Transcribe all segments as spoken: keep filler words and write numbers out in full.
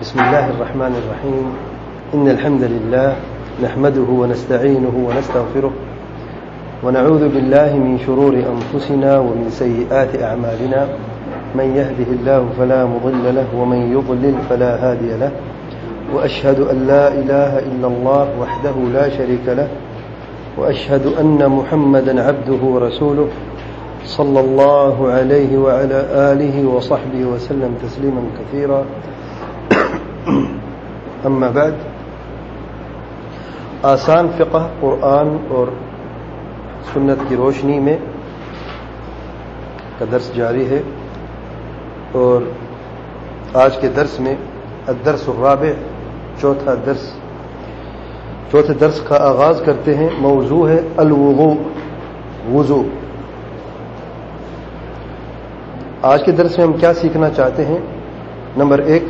بسم الله الرحمن الرحيم. إن الحمد لله نحمده ونستعينه ونستغفره ونعوذ بالله من شرور أنفسنا ومن سيئات أعمالنا. من يهده الله فلا مضل له ومن يضلل فلا هادي له. وأشهد أن لا إله إلا الله وحده لا شريك له وأشهد أن محمدا عبده ورسوله صلى الله عليه وعلى آله وصحبه وسلم تسليما كثيرا. اما بعد، آسان فقہ قرآن اور سنت کی روشنی میں کا درس جاری ہے، اور آج کے درس میں الدرس الرابع چوتھا درس چوتھے درس کا آغاز کرتے ہیں. موضوع ہے الوضوء، وضو. آج کے درس میں ہم کیا سیکھنا چاہتے ہیں؟ نمبر ایک،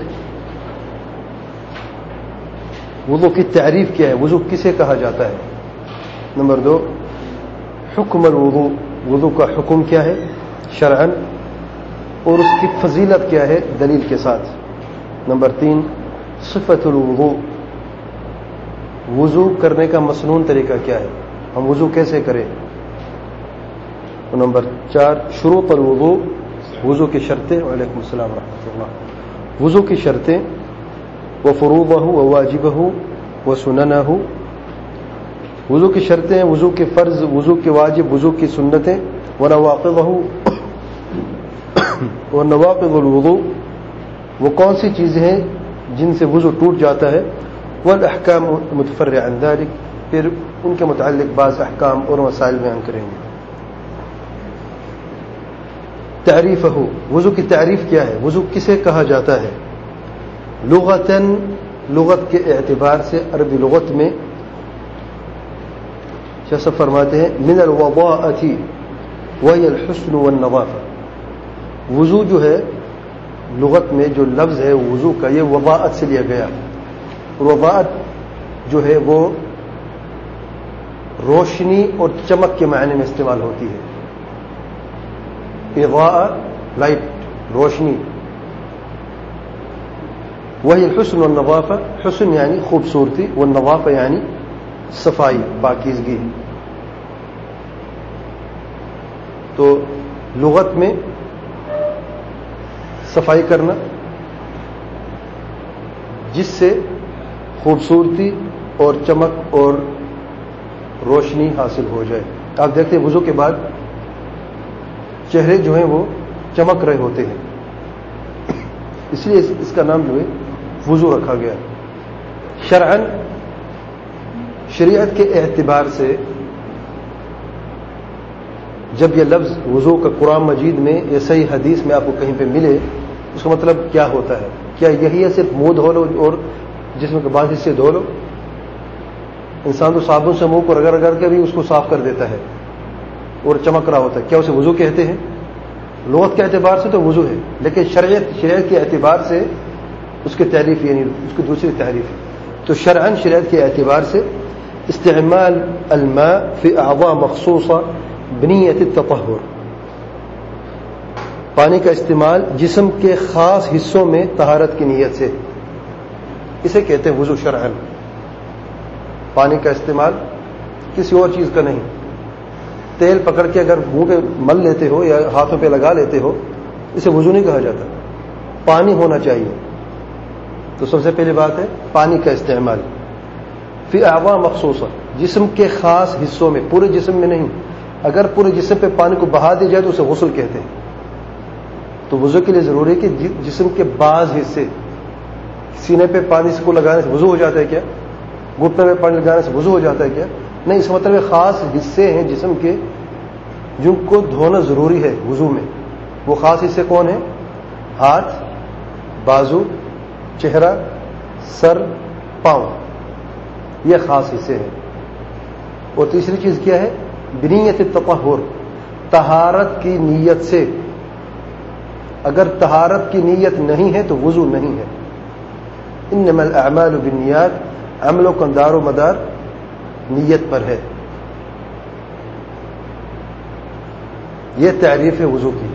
وضو کی تعریف کیا ہے، وضو کسے کہا جاتا ہے. نمبر دو، حکم الوضو، وضو کا حکم کیا ہے شرعاً، اور اس کی فضیلت کیا ہے دلیل کے ساتھ. نمبر تین، صفت الوضو، وضو کرنے کا مسنون طریقہ کیا ہے، ہم وضو کیسے کریں. اور نمبر چار، شروط الوضو، وضو کی شرطیں. وعلیکم السلام ورحمۃ اللہ. وضو کی شرطیں، وفروضہ وواجبہ وسننہ. وضو کی شرطیں، وضو کے فرض، وضو کے واجب، وضو کی سنتیں. ونواقضہ، اور نواقض الوضو، وہ کون سی چیزیں ہیں جن سے وضو ٹوٹ جاتا ہے. والاحکام متفرع عن ذلك، پھر ان کے متعلق بعض احکام اور مسائل بیان کریں گے. تعریفہ، وضو کی تعریف کیا ہے، وضو کسے کہا جاتا ہے. لغتاً، لغت کے اعتبار سے عربی لغت میں جیسا فرماتے ہیں من الوضاءۃ وہی الحسن والنظافہ. وضو جو ہے لغت میں جو لفظ ہے وضو کا، یہ وضاءت سے لیا گیا. اور وضاءت جو ہے وہ روشنی اور چمک کے معنی میں استعمال ہوتی ہے. اضاء، لائٹ، روشنی. وہی الحسن والنظافہ، حسن یعنی خوبصورتی، والنظافہ یعنی صفائی، پاکیزگی. تو لغت میں صفائی کرنا جس سے خوبصورتی اور چمک اور روشنی حاصل ہو جائے. آپ دیکھتے ہیں وضو کے بعد چہرے جو ہیں وہ چمک رہے ہوتے ہیں، اس لیے اس کا نام جو ہے وضو رکھا گیا. شرعاً، شریعت کے اعتبار سے جب یہ لفظ وضو کا قرآن مجید میں یا صحیح حدیث میں آپ کو کہیں پہ ملے، اس کا مطلب کیا ہوتا ہے؟ کیا یہی ہے صرف منہ دھو لو اور جسم کے بعض حصے دھو لو؟ انسان تو صابن سے منہ کو رگڑ رگڑ کے بھی اس کو صاف کر دیتا ہے اور چمک رہا ہوتا ہے. کیا اسے وضو کہتے ہیں؟ لغت کے اعتبار سے تو وضو ہے، لیکن شریعت شریعت کے اعتبار سے اس کی تعریف یعنی اس کی دوسری تعریف ہے. تو شرعاً شریعت کے اعتبار سے استعمال الماء فی اعضاء مخصوصہ بنیت التطہر، پانی کا استعمال جسم کے خاص حصوں میں طہارت کی نیت سے، اسے کہتے ہیں وضو شرعاً. پانی کا استعمال کسی اور چیز کا نہیں. تیل پکڑ کے اگر منہ پہ مل لیتے ہو یا ہاتھوں پہ لگا لیتے ہو، اسے وضو نہیں کہا جاتا. پانی ہونا چاہیے. تو سب سے پہلی بات ہے پانی کا استعمال فی اعضاء مخصوصہ، جسم کے خاص حصوں میں، پورے جسم میں نہیں. اگر پورے جسم پہ پانی کو بہا دیا جائے تو اسے غسل کہتے ہیں. تو وضو کے لیے ضروری ہے کہ جسم کے بعض حصے، سینے پہ پانی کو لگانے سے وضو ہو جاتا ہے کیا؟ گھٹنے پہ پانی لگانے سے وضو ہو جاتا ہے کیا؟ نہیں. اس مطلب خاص حصے ہیں جسم کے جن کو دھونا ضروری ہے وضو میں. وہ خاص حصے کون ہیں؟ ہاتھ، بازو، چہرہ، سر، پاؤں، یہ خاص حصے ہیں. اور تیسری چیز کیا ہے؟ بنیت التطہر، طہارت کی نیت سے. اگر طہارت کی نیت نہیں ہے تو وضو نہیں ہے. انما الاعمال بالنیات، عملوں کا دار و مدار نیت پر ہے. یہ تعریف ہے وضو کی.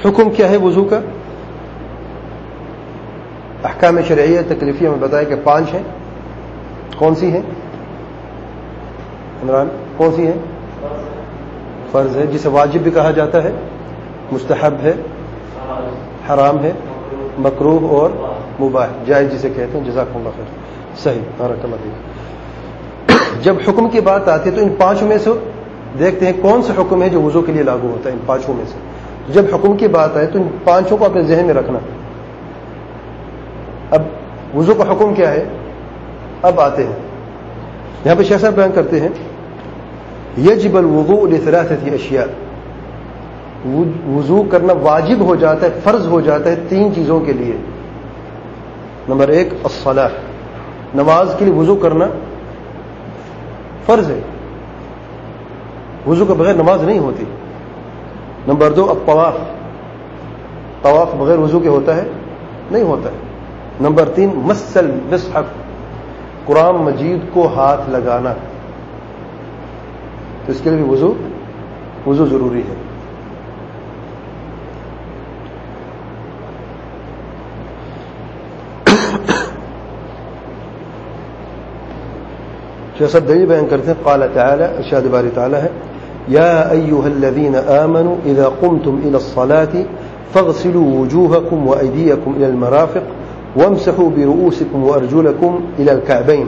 حکم کیا ہے وضو کا؟ احکام شرعیہ تکلیفیہ میں بتایا کہ پانچ ہیں. کون سی ہیں عمران؟ کون سی ہیں؟ فرض ہے جسے واجب بھی کہا جاتا ہے، مستحب ہے، حرام ہے، مکروہ اور مباح، جائز جسے کہتے ہیں. جزاکم اللہ خیر. صحیح، بارک اللہ فیک. جب حکم کی بات آتی ہے تو ان پانچوں میں سے دیکھتے ہیں کون سا حکم ہے جو وضو کے لیے لاگو ہوتا ہے. ان پانچوں میں سے جب حکم کی بات آئے تو ان پانچوں کو اپنے ذہن میں رکھنا. اب وضو کا حکم کیا ہے؟ اب آتے ہیں یہاں پہ شیخ صاحب بیان کرتے ہیں یجب الوضوء لثلاثه اشیاء. وضو کرنا واجب ہو جاتا ہے، فرض ہو جاتا ہے تین چیزوں کے لیے. نمبر ایک الصلاۃ، نماز کے لیے وضو کرنا فرض ہے، وضو کے بغیر نماز نہیں ہوتی. نمبر دو الطواف، طواف بغیر وضو کے ہوتا ہے؟ نہیں ہوتا ہے. نمبر تین مس المصحف، قرآن مجید کو ہاتھ لگانا، تو اس کے لیے بھی وضو وضو ضروری ہے. جیسا دلیل بیان کرتے ہیں قال تعالی، ارشاد باری تعالی ہے یا ایها الذین آمنوا اذا قمتم الى الصلاة فاغسلوا وجوهكم وأيديكم الى المرافق وامسحوا برؤوسكم وارجلكم الى الكعبين.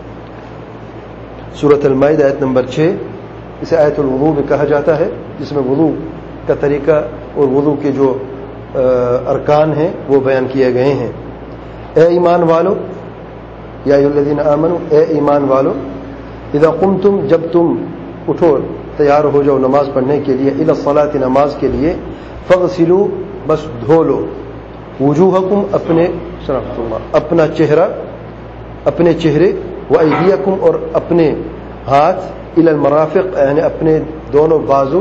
سورۃ المائدہ آیت نمبر چھ، اسے آیت الوضوء بھی کہا جاتا ہے، جس میں وضو کا طریقہ اور وضو کے جو ارکان ہیں وہ بیان کیے گئے ہیں. اے ایمان والو، یا ایھا الذین آمنوا، اے ایمان والو، اذا قمتم، جب تم اٹھو تیار ہو جاؤ نماز پڑھنے کے لیے، الی الصلاۃ، نماز کے لیے، فاغسلوا، بس دھو لو، وجوہکم، اپنے شرف اللہ اپنا چہرہ، اپنے چہرے، وایدیکم، اور اپنے ہاتھ، الی المرافق، یعنی اپنے دونوں بازو،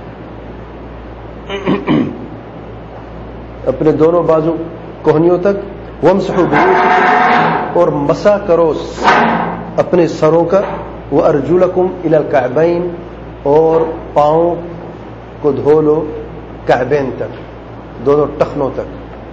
اپنے دونوں بازو کوہنیوں تک، وامسحوا برؤوسکم، اور مسح کرو اپنے سروں کا، وارجلکم الی الکعبین، اور پاؤں کو دھو لو کعبین تک، دونوں ٹخنوں تک.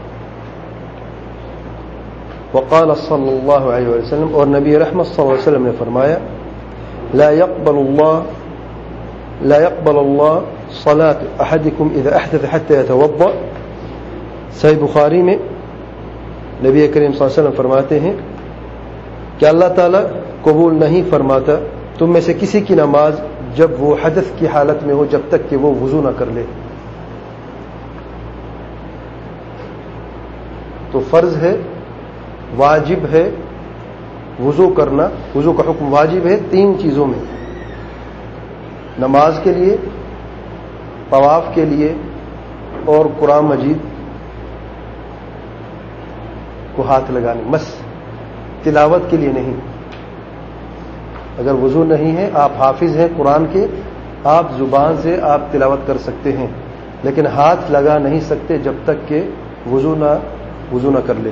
وقال صلی اللہ علیہ وسلم، اور نبی رحمت صلی اللہ علیہ وسلم نے فرمایا لا يقبل الله لا يقبل الله صلاة احدكم اذا احدث حتى يتوضا. صحیح بخاری میں نبی کریم صلی اللہ علیہ وسلم فرماتے ہیں کہ اللہ تعالیٰ قبول نہیں فرماتا تم میں سے کسی کی نماز جب وہ حدث کی حالت میں ہو، جب تک کہ وہ وضو نہ کر لے. تو فرض ہے، واجب ہے وضو کرنا. وضو کا حکم واجب ہے تین چیزوں میں، نماز کے لیے، طواف کے لیے، اور قرآن مجید کو ہاتھ لگانے، مس، تلاوت کے لیے نہیں. اگر وضو نہیں ہے، آپ حافظ ہیں قرآن کے، آپ زبان سے آپ تلاوت کر سکتے ہیں، لیکن ہاتھ لگا نہیں سکتے جب تک کہ وضو نہ وضو نہ کر لیں.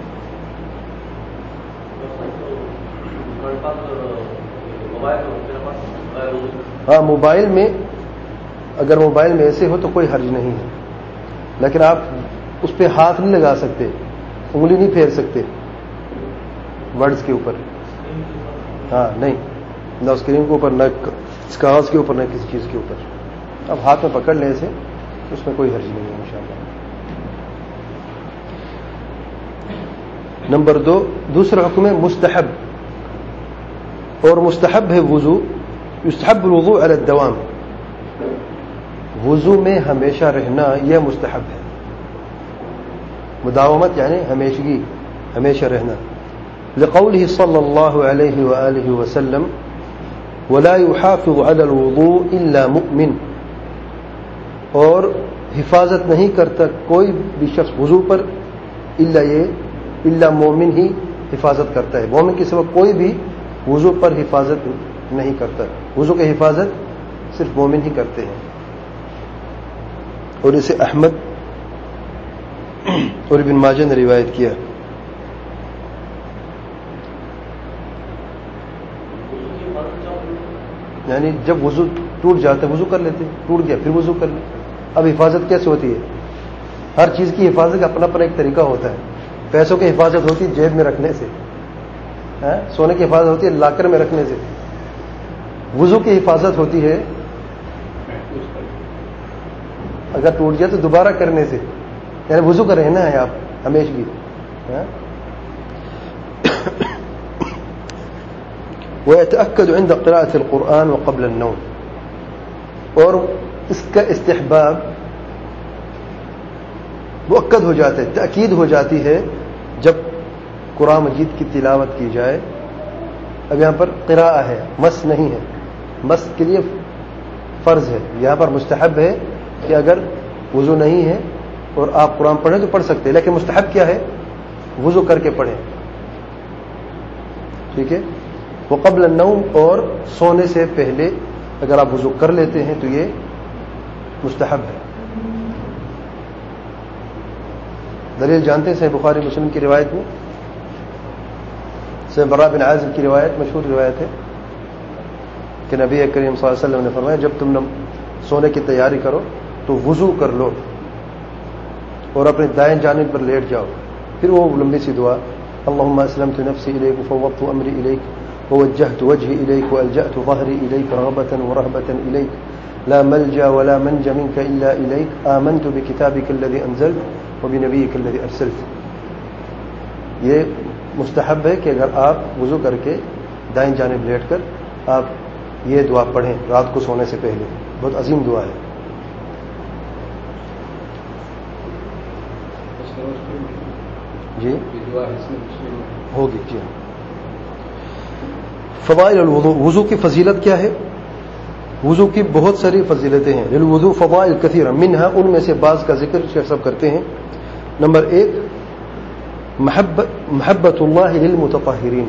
ہاں، موبائل میں اگر موبائل میں ایسے ہو تو کوئی حرج نہیں ہے، لیکن آپ اس پہ ہاتھ نہیں لگا سکتے، انگلی نہیں پھیر سکتے ورڈز کے اوپر. ہاں نہیں، نہ اسکرین کے اوپر، نہ اس کاغذ کے اوپر، نہ کسی چیز کے اوپر. اب ہاتھ میں پکڑ لیں اسے، اس میں کوئی حرج نہیں ہے انشاءاللہ. نمبر دو، دوسرا حکم ہے مستحب، اور مستحب ہے وضو. یستحب الوضوء علی الدوام، وضو میں ہمیشہ رہنا یہ مستحب ہے. مداومت یعنی ہمیشگی، ہمیشہ رہنا. لقوله صلی اللہ علیہ وآلہ وسلم ولا يحافظ على الوضوء الا مؤمن، اور حفاظت نہیں کرتا کوئی بھی شخص وضو پر الا یہ الا مومن ہی حفاظت کرتا ہے. مومن کے سوا کوئی بھی وضو پر حفاظت نہیں کرتا. وضو کی حفاظت صرف مومن ہی کرتے ہیں. اور اسے احمد اور ابن ماجہ نے روایت کیا. یعنی جب وضو ٹوٹ جاتا ہے وضو کر لیتے، ٹوٹ گیا پھر وضو کر لیں. اب حفاظت کیسے ہوتی ہے؟ ہر چیز کی حفاظت کا اپنا اپنا ایک طریقہ ہوتا ہے. پیسوں کی حفاظت ہوتی ہے جیب میں رکھنے سے, سونے کی حفاظت ہوتی ہے لاکر میں رکھنے سے. وضو کی حفاظت ہوتی ہے اگر ٹوٹ جائے تو دوبارہ کرنے سے, یعنی وضو کر رہے ہیں نا آپ ہمیشہ. ويتأكد عند قراءة القرآن وقبل النوم, اور اس کا استحباب مؤکد ہو جاتا ہے, تأکید ہو جاتی ہے جب قرآن مجید کی تلاوت کی جائے. اب یہاں پر قراءہ ہے, مس نہیں ہے. مس کے لیے فرض ہے, یہاں پر مستحب ہے کہ اگر وضو نہیں ہے اور آپ قرآن پڑھیں تو پڑھ سکتے ہیں, لیکن مستحب کیا ہے, وضو کر کے پڑھیں. ٹھیک ہے. وہ قبل النوم, اور سونے سے پہلے اگر آپ وضو کر لیتے ہیں تو یہ مستحب ہے. دلیل جانتے ہیں, صحیح بخاری مسلم کی روایت میں سے برا بن عازب کی روایت, مشہور روایت ہے کہ نبی کریم صلی اللہ علیہ وسلم نے فرمایا جب تم سونے کی تیاری کرو تو وضو کر لو اور اپنے دائیں جانب پر لیٹ جاؤ. پھر وہ لمبی سی دعا, اللهم اسلمت نفسي اليك وفوضت امري اليك ووجهت وجهي اليك والجأت ظهري اليك رغبة ورهبة اليك لا ملجا ولا منجا منك الا اليك آمنت بكتابك الذي انزلت وبنبيك الذي ارسلت. یہ مستحب ہے کہ اگر آپ وضو کر کے دائیں جانب لیٹ کر آپ یہ دعا پڑھیں رات کو سونے سے پہلے. بہت عظیم دعا ہے. جی ہوگی. جی فضائل الوضوء, وضو کی فضیلت کیا ہے؟ وضو کی بہت ساری فضیلتیں ہیں. للوضوء فضائل کثیرہ منها, ان میں سے بعض کا ذکر شیخ صاحب کرتے ہیں. نمبر ایک, محبت محبت اللہ للمتطہرین,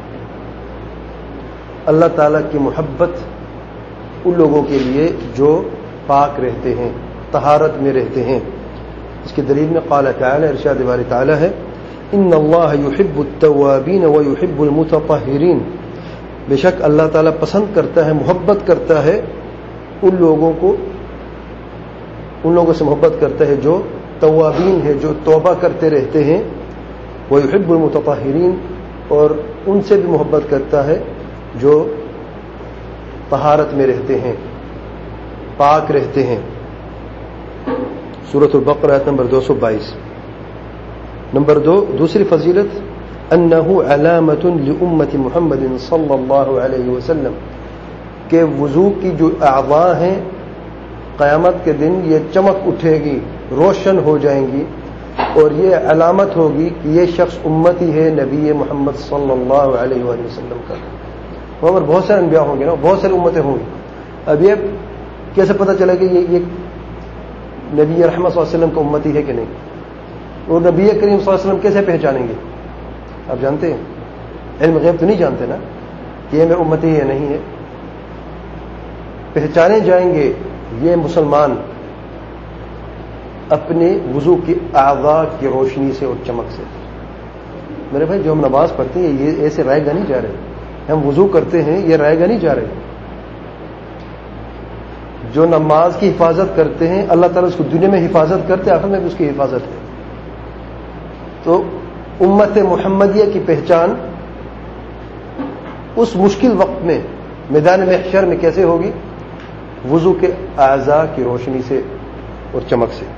اللہ تعالیٰ کی محبت ان لوگوں کے لیے جو پاک رہتے ہیں, طہارت میں رہتے ہیں. اس کی دلیل میں قال تعالی, ارشاد باری تعالی ہے, ان اللہ یحب التوابین ویحب المتطہرین, بے شک اللہ تعالیٰ پسند کرتا ہے, محبت کرتا ہے ان لوگوں کو, ان لوگوں سے محبت کرتا ہے جو توابین ہے, جو توبہ کرتے رہتے ہیں. ویحب المتطہرین, اور ان سے بھی محبت کرتا ہے جو طہارت میں رہتے ہیں, پاک رہتے ہیں. سورۃ البقرہ آیت نمبر دو سو بائیس. نمبر دو, دوسری فضیلت, انہ علامۃ لامت محمد صلی اللہ علیہ وسلم, کہ وضو کی جو اعضاء ہیں قیامت کے دن یہ چمک اٹھے گی, روشن ہو جائیں گی, اور یہ علامت ہوگی کہ یہ شخص امتی ہے نبی محمد صلی اللہ علیہ وآلہ وسلم کا. وہاں پر بہت سارے انبیاء ہوں گے نا, بہت ساری امتیں ہوں گی. اب یہ کیسے پتہ چلے کہ یہ, یہ نبی رحمت صلی اللہ علیہ وسلم کا امتی ہے کہ نہیں, اور نبی کریم صلی اللہ علیہ وسلم کیسے پہچانیں گے؟ آپ جانتے ہیں, علم غیب تو نہیں جانتے نا کہ یہ میرا امتی ہے نہیں ہے. پہچانے جائیں گے یہ مسلمان اپنے وضو کی اعضاء کی روشنی سے اور چمک سے. میرے بھائی, جو ہم نماز پڑھتے ہیں یہ ایسے رائے گا نہیں جا رہے, ہم وضو کرتے ہیں یہ رائے گا نہیں جا رہے. جو نماز کی حفاظت کرتے ہیں اللہ تعالیٰ اس کو دنیا میں حفاظت کرتے, آخر میں بھی اس کی حفاظت ہے. تو امت محمدیہ کی پہچان اس مشکل وقت میں میدان محشر میں کیسے ہوگی؟ وضو کے اعضاء کی روشنی سے اور چمک سے.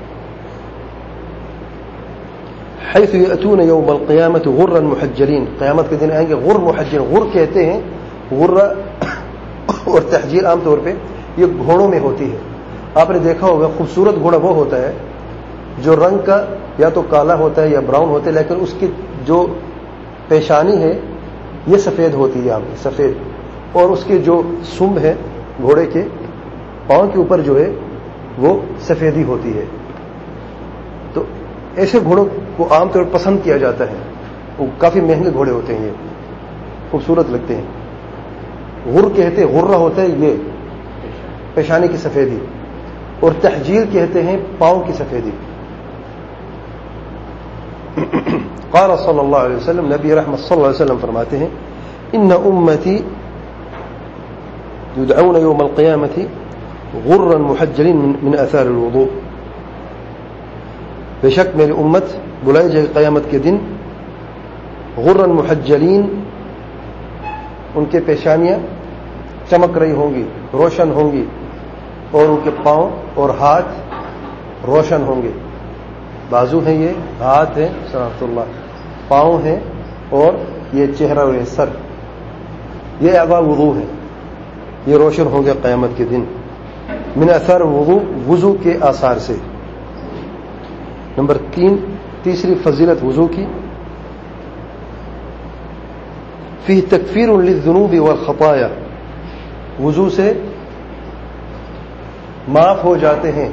حيث يأتون يوم القيامة غرا محجلين, قیامت کے دن آئیں گے غر محجل. غر کہتے ہیں, غرہ اور تحجیل عام طور پہ یہ گھوڑوں میں ہوتی ہے. آپ نے دیکھا ہوگا خوبصورت گھوڑا وہ ہوتا ہے جو رنگ کا یا تو کالا ہوتا ہے یا براؤن ہوتا ہے, لیکن اس کی جو پیشانی ہے یہ سفید ہوتی ہے, آپ سفید, اور اس کے جو سمب ہے گھوڑے کے پاؤں کے اوپر جو ہے وہ سفیدی ہوتی ہے. تو ایسے گھوڑوں کو عام طور پر پسند کیا جاتا ہے, وہ کافی مہنگے گھوڑے ہوتے ہیں, یہ خوبصورت لگتے ہیں. غر کہتے غرہ ہوتا ہے یہ پیشانی کی سفیدی, اور تحجیل کہتے ہیں پاؤں کی سفیدی. قال صلی اللہ علیہ وسلم, نبی رحمت صلی اللہ علیہ وسلم فرماتے ہیں, ان امتی يدعون يوم القيامة غرا محجلين من اثار الوضوء, بے شک میری امت بلائی جائے قیامت کے دن غرن محجلین، ان کے پیشانیاں چمک رہی ہوں گی، روشن ہوں گی، اور ان کے پاؤں اور ہاتھ روشن ہوں گے. بازو ہیں یہ، ہاتھ ہیں سبحان اللہ، پاؤں ہیں، اور یہ چہرہ اور یہ سر، یہ اعضاء وضو ہے، یہ روشن ہوں گے قیامت کے دن. من اثر وضو، وضو کے آثار سے. نمبر تین، تیسری فضیلت وضو کی، فی تکفیر للذنوب والخطایا، وضو سے معاف ہو جاتے ہیں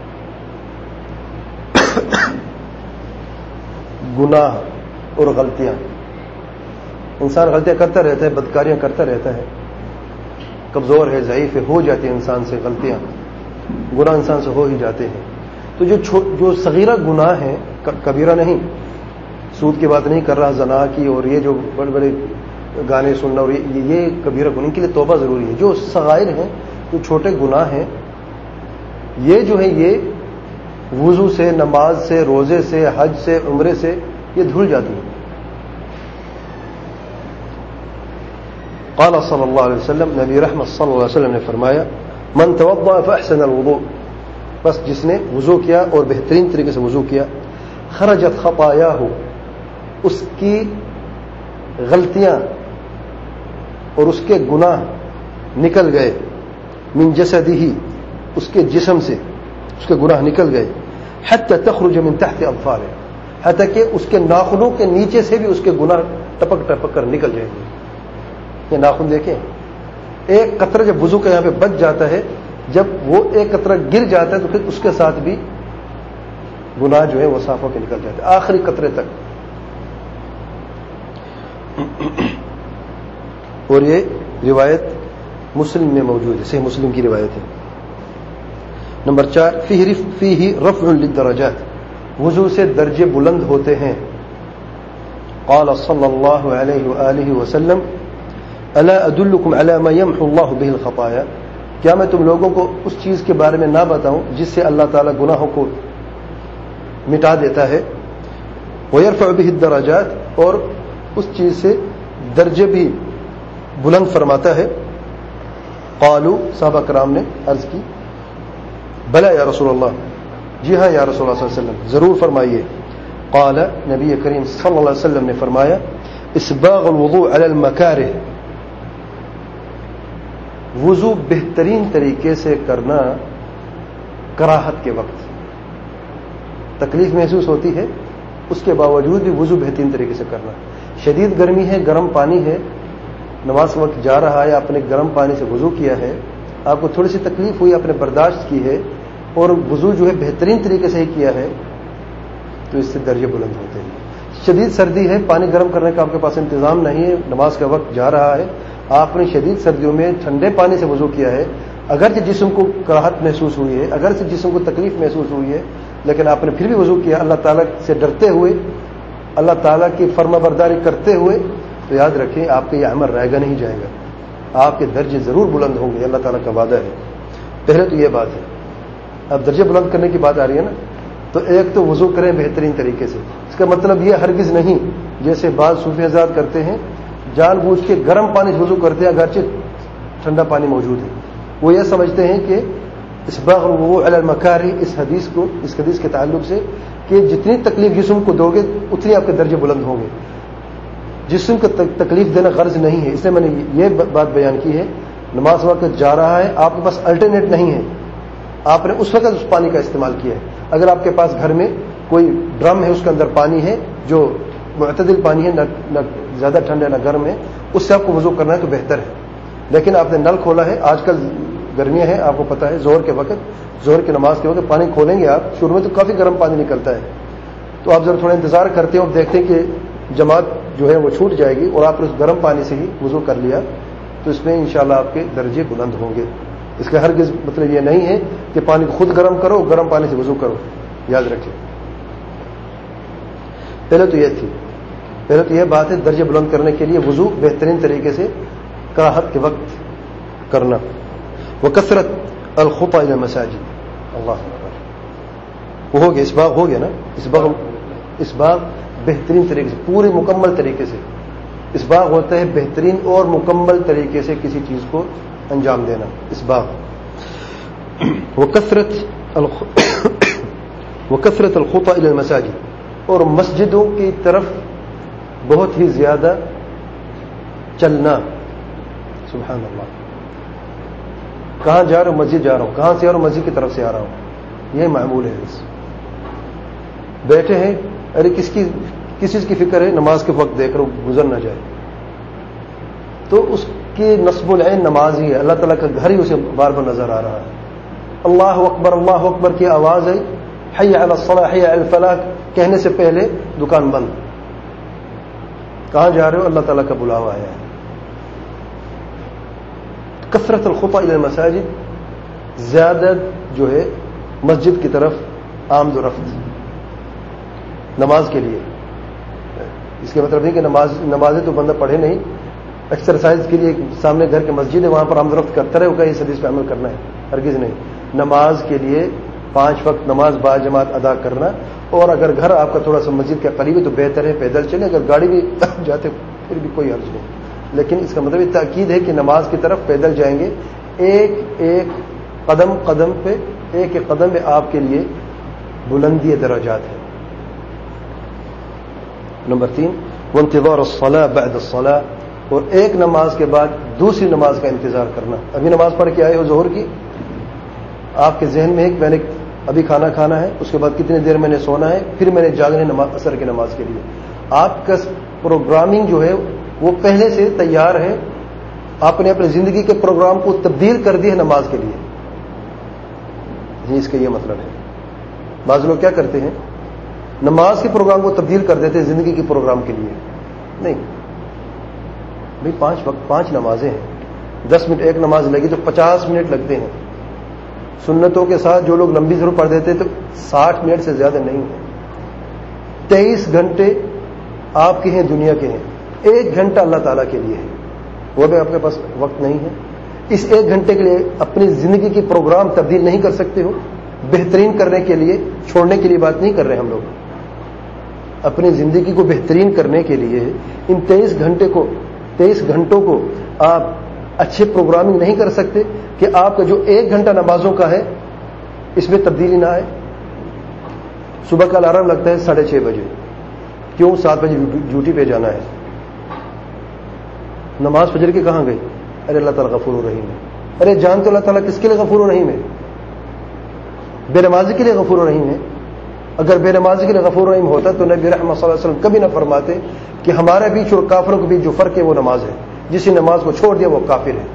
گناہ اور غلطیاں. انسان غلطیاں کرتا رہتا ہے، بدکاریاں کرتا رہتا ہے، کمزور ہے، ضعیف ہے، ہو جاتی ہیں انسان سے غلطیاں، گناہ انسان سے ہو ہی جاتے ہیں. تو جو جو صغیرہ گناہ ہیں، کبیرہ نہیں، سود کی بات نہیں کر رہا، زنا کی اور یہ جو بڑے بڑے گانے سننا اور یہ کبیرہ گناہ کے لیے توبہ ضروری ہے. جو صغائر ہیں، جو چھوٹے گناہ ہیں، یہ جو ہے یہ وضو سے، نماز سے، روزے سے، حج سے، عمرے سے یہ دھل جاتی ہیں. قال صلی اللہ علیہ وسلم، نبی رحمت صلی اللہ علیہ وسلم نے فرمایا، من توضأ فاحسن الوضوء، بس جس نے وضو کیا اور بہترین طریقے سے وضو کیا، خرجت خطاياه، اس کی غلطیاں اور اس کے گناہ نکل گئے، من جسدہ، اس کے جسم سے اس کے گناہ نکل گئے، حتى تخرج من تحت اظفاره، حتیٰ کہ اس کے ناخنوں کے نیچے سے بھی اس کے گناہ ٹپک ٹپک کر نکل جائیں گے. یہ ناخن دیکھیں، ایک قطرہ جب وضو کا یہاں پہ بچ جاتا ہے، جب وہ ایک قطرہ گر جاتا ہے تو پھر اس کے ساتھ بھی گناہ جو ہے وہ صاف ہو کے نکل جاتے ہیں آخری قطرے تک. اور یہ روایت مسلم میں موجود ہے، صحیح مسلم کی روایت ہے. نمبر چار، فیہ رفع للدرجات، وضو سے درجے بلند ہوتے ہیں. قال صلی اللہ علیہ وآلہ وسلم، الا ادلکم علی ما یمحو اللہ بہ الخطایا، کیا میں تم لوگوں کو اس چیز کے بارے میں نہ بتاؤں جس سے اللہ تعالیٰ گناہوں کو مٹا دیتا ہے، ویرفع بہ الدرجات، اور اس چیز سے درجے بھی بلند فرماتا ہے. قالوا، صحابہ کرام نے عرض کی، بلا یا رسول اللہ، جی ہاں یا رسول اللہ صلی اللہ علیہ وسلم، ضرور فرمائیے. قال، نبی کریم صلی اللہ علیہ وسلم نے فرمایا، اسباغ الوضوء علی المکارہ، وضو بہترین طریقے سے کرنا کراہت کے وقت. تکلیف محسوس ہوتی ہے، اس کے باوجود بھی وضو بہترین طریقے سے کرنا. شدید گرمی ہے، گرم پانی ہے، نماز کے وقت جا رہا ہے، آپ نے گرم پانی سے وضو کیا ہے، آپ کو تھوڑی سی تکلیف ہوئی، آپ نے برداشت کی ہے، اور وضو جو ہے بہترین طریقے سے ہی کیا ہے، تو اس سے درجے بلند ہوتے ہیں. شدید سردی ہے، پانی گرم کرنے کا آپ کے پاس انتظام نہیں ہے، نماز کا وقت جا رہا ہے، آپ نے شدید سردیوں میں ٹھنڈے پانی سے وضو کیا ہے، اگرچہ جسم کو کراہت محسوس ہوئی ہے، اگرچہ جسم کو تکلیف محسوس ہوئی ہے، لیکن آپ نے پھر بھی وضو کیا اللہ تعالیٰ سے ڈرتے ہوئے، اللہ تعالیٰ کی فرما برداری کرتے ہوئے، تو یاد رکھیں آپ کا یہ عمل رہے گا نہیں جائے گا، آپ کے درجے ضرور بلند ہوں گے، اللہ تعالیٰ کا وعدہ ہے. پہلے تو یہ بات ہے. اب درجے بلند کرنے کی بات آ رہی ہے نا، تو ایک تو وضو کریں بہترین طریقے سے. اس کا مطلب یہ ہرگز نہیں جیسے بعض صوفی حضرات کرتے ہیں، جان بوجھ کے گرم پانی سے وضو کرتے ہیں اگرچہ ٹھنڈا پانی موجود ہے. وہ یہ سمجھتے ہیں کہ اسباغ الوضوء علی المکارہ، اس حدیث کو اس حدیث کے تعلق سے کہ جتنی تکلیف جسم کو دو گے اتنی آپ کے درجے بلند ہوں گے. جسم کو تکلیف دینا غرض نہیں ہے، اس لیے میں نے یہ بات بیان کی ہے. نماز وقت جا رہا ہے، آپ کے پاس الٹرنیٹ نہیں ہے، آپ نے اس وقت اس پانی کا استعمال کیا ہے. اگر آپ کے پاس گھر میں کوئی ڈرم ہے، اس کے اندر پانی ہے جو معتدل پانی ہے، نہ زیادہ ٹھنڈا نہ گرم ہے، اس سے آپ کو وضو کرنا ہے تو بہتر ہے. لیکن آپ نے نل کھولا ہے، آج کل گرمیاں ہیں، آپ کو پتا ہے، زہر کے وقت، زہر کی نماز کے وقت پانی کھولیں گے آپ، شروع میں تو کافی گرم پانی نکلتا ہے، تو آپ ذرا تھوڑا انتظار کرتے ہیں اور دیکھتے ہیں کہ جماعت جو ہے وہ چھوٹ جائے گی، اور آپ نے اس گرم پانی سے ہی وضو کر لیا، تو اس میں انشاءاللہ آپ کے درجے بلند ہوں گے. اس کا ہرگز مطلب یہ نہیں ہے کہ پانی کو خود گرم کرو، گرم پانی سے وضو کرو، یاد رکھیں. پہلے تو یہ تھی پہلے تو یہ بات ہے درجے بلند کرنے کے لیے وضو بہترین طریقے سے کراہت کے وقت کرنا. وکثرت الخطى الى المساجد، اللہ اکبر. وہ ہو گیا، اسباغ ہو گیا نا، اسباغ اسباغ بہترین طریقے سے، پورے مکمل طریقے سے. اسباغ ہوتا ہے بہترین اور مکمل طریقے سے کسی چیز کو انجام دینا، اسباغ. وکثرت وکثرت الخطى الى المساجد، اور مسجدوں کی طرف بہت ہی زیادہ چلنا. سبحان اللہ، کہاں جا رہا ہوں؟ مسجد جا رہا ہوں. کہاں سے آ رہا ہوں؟ مسجد کی طرف سے آ رہا ہوں. یہ معمول ہے. اس بیٹھے ہیں، ارے کس کی کس چیز کی فکر ہے؟ نماز کے وقت دیکھ رہا ہوں گزر نہ جائے. تو اس کی نصب العین نماز ہی ہے. اللہ تعالیٰ کا گھر ہی اسے بار بار نظر آ رہا ہے. اللہ اکبر اللہ اکبر کی آواز ہے، حی علی الصلاح حی علی الفلاح کہنے سے پہلے دکان بند. کہاں جا رہے ہو؟ اللہ تعالیٰ کا بلاوا آیا ہے. کثرت الخطى الی المساجد، زیادہ جو ہے مسجد کی طرف آمد و رفت نماز کے لیے. اس کا مطلب نہیں کہ نماز نمازیں تو بندہ پڑھے نہیں، ایکسرسائز کے لیے سامنے گھر کے مسجد ہے وہاں پر آمد و رفت کرتا رہے، وہ کہیں اس حدیث پہ عمل کرنا ہے، ہرگز نہیں. نماز کے لیے پانچ وقت نماز با جماعت ادا کرنا، اور اگر گھر آپ کا تھوڑا سا مسجد کے قریب ہے تو بہتر ہے پیدل چلیں، اگر گاڑی بھی جاتے پھر بھی کوئی حرج نہیں. لیکن اس کا مطلب یہ تاکید ہے کہ نماز کی طرف پیدل جائیں گے، ایک ایک قدم قدم پہ ایک ایک قدم پہ آپ کے لیے بلندی درجات ہے. نمبر تین، وانتظار الصلاة بعد الصلاة، اور ایک نماز کے بعد دوسری نماز کا انتظار کرنا. ابھی نماز پڑھ کے آئے ہو ظہر کی، آپ کے ذہن میں ایک میں نے ابھی کھانا کھانا ہے، اس کے بعد کتنی دیر میں نے سونا ہے، پھر میں نے جاگنے نماز عصر کی نماز کے لیے. آپ کا پروگرامنگ جو ہے وہ پہلے سے تیار ہے، آپ نے اپنی زندگی کے پروگرام کو تبدیل کر دی ہے نماز کے لیے. جی اس کا یہ مطلب ہے. بعض لوگ کیا کرتے ہیں، نماز کے پروگرام کو تبدیل کر دیتے ہیں زندگی کے پروگرام کے لیے. نہیں بھائی، پانچ وقت پانچ نمازیں ہیں، دس منٹ ایک نماز لگی تو پچاس منٹ لگتے ہیں. سنتوں کے ساتھ جو لوگ لمبی ضرور پڑھ دیتے تو ساٹھ منٹ سے زیادہ نہیں ہے. تیئیس گھنٹے آپ کے ہیں، دنیا کے ہیں، ایک گھنٹہ اللہ تعالیٰ کے لیے ہے، وہ بھی آپ کے پاس وقت نہیں ہے. اس ایک گھنٹے کے لیے اپنی زندگی کی پروگرام تبدیل نہیں کر سکتے ہو؟ بہترین کرنے کے لیے، چھوڑنے کے لیے بات نہیں کر رہے ہم لوگ. اپنی زندگی کو بہترین کرنے کے لیے ان تیئیس گھنٹے کو تیئیس گھنٹوں کو آپ اچھے پروگرامنگ نہیں کر سکتے کہ آپ کا جو ایک گھنٹہ نمازوں کا ہے اس میں تبدیلی نہ آئے. صبح کا الارم لگتا ہے ساڑھے چھ بجے، کیوں؟ سات بجے ڈیوٹی پہ جانا ہے. نماز فجر کی کہاں گئی؟ ارے اللہ تعالیٰ غفور الرحیم ہے. ارے جان تو اللہ تعالیٰ کس کے لیے غفور الرحیم ہے؟ بے نمازی کے لیے غفور الرحیم ہے. اگر بے نمازی کے لیے غفور الرحیم ہوتا تو نبی رحمۃ صلی اللہ علیہ وسلم کبھی نہ فرماتے کہ ہمارے بیچ اور کافروں کے بیچ جو فرق ہے وہ نماز ہے، جس نے نماز کو چھوڑ دیا وہ کافر ہے.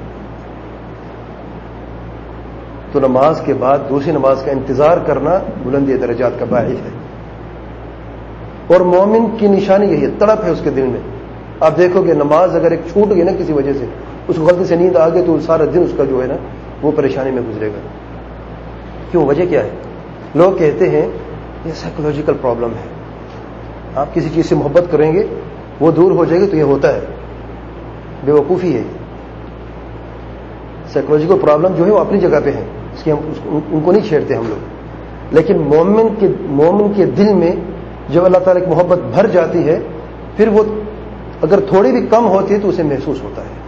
تو نماز کے بعد دوسری نماز کا انتظار کرنا بلندی درجات کا باعث ہے. اور مومن کی نشانی یہی ہے، تڑپ ہے اس کے دل میں. آپ دیکھو گے نماز اگر ایک چھوٹ گئی نا کسی وجہ سے، اس کو غلطی سے نیند آ گئی تو سارا دن اس کا جو ہے نا وہ پریشانی میں گزرے گا. کیوں؟ وجہ کیا ہے؟ لوگ کہتے ہیں یہ سائیکولوجیکل پرابلم ہے، آپ کسی چیز سے محبت کریں گے وہ دور ہو جائے گی تو یہ ہوتا ہے. بے وقوفی ہے. سائیکولوجیکل پرابلم جو ہے وہ اپنی جگہ پہ ہے، اس کی ہم اس کو ان کو نہیں چھیڑتے ہم لوگ. لیکن مومن کے مومن کے دل میں جب اللہ تعالیٰ کی محبت بھر جاتی ہے، پھر وہ اگر تھوڑی بھی کم ہوتی ہے تو اسے محسوس ہوتا ہے،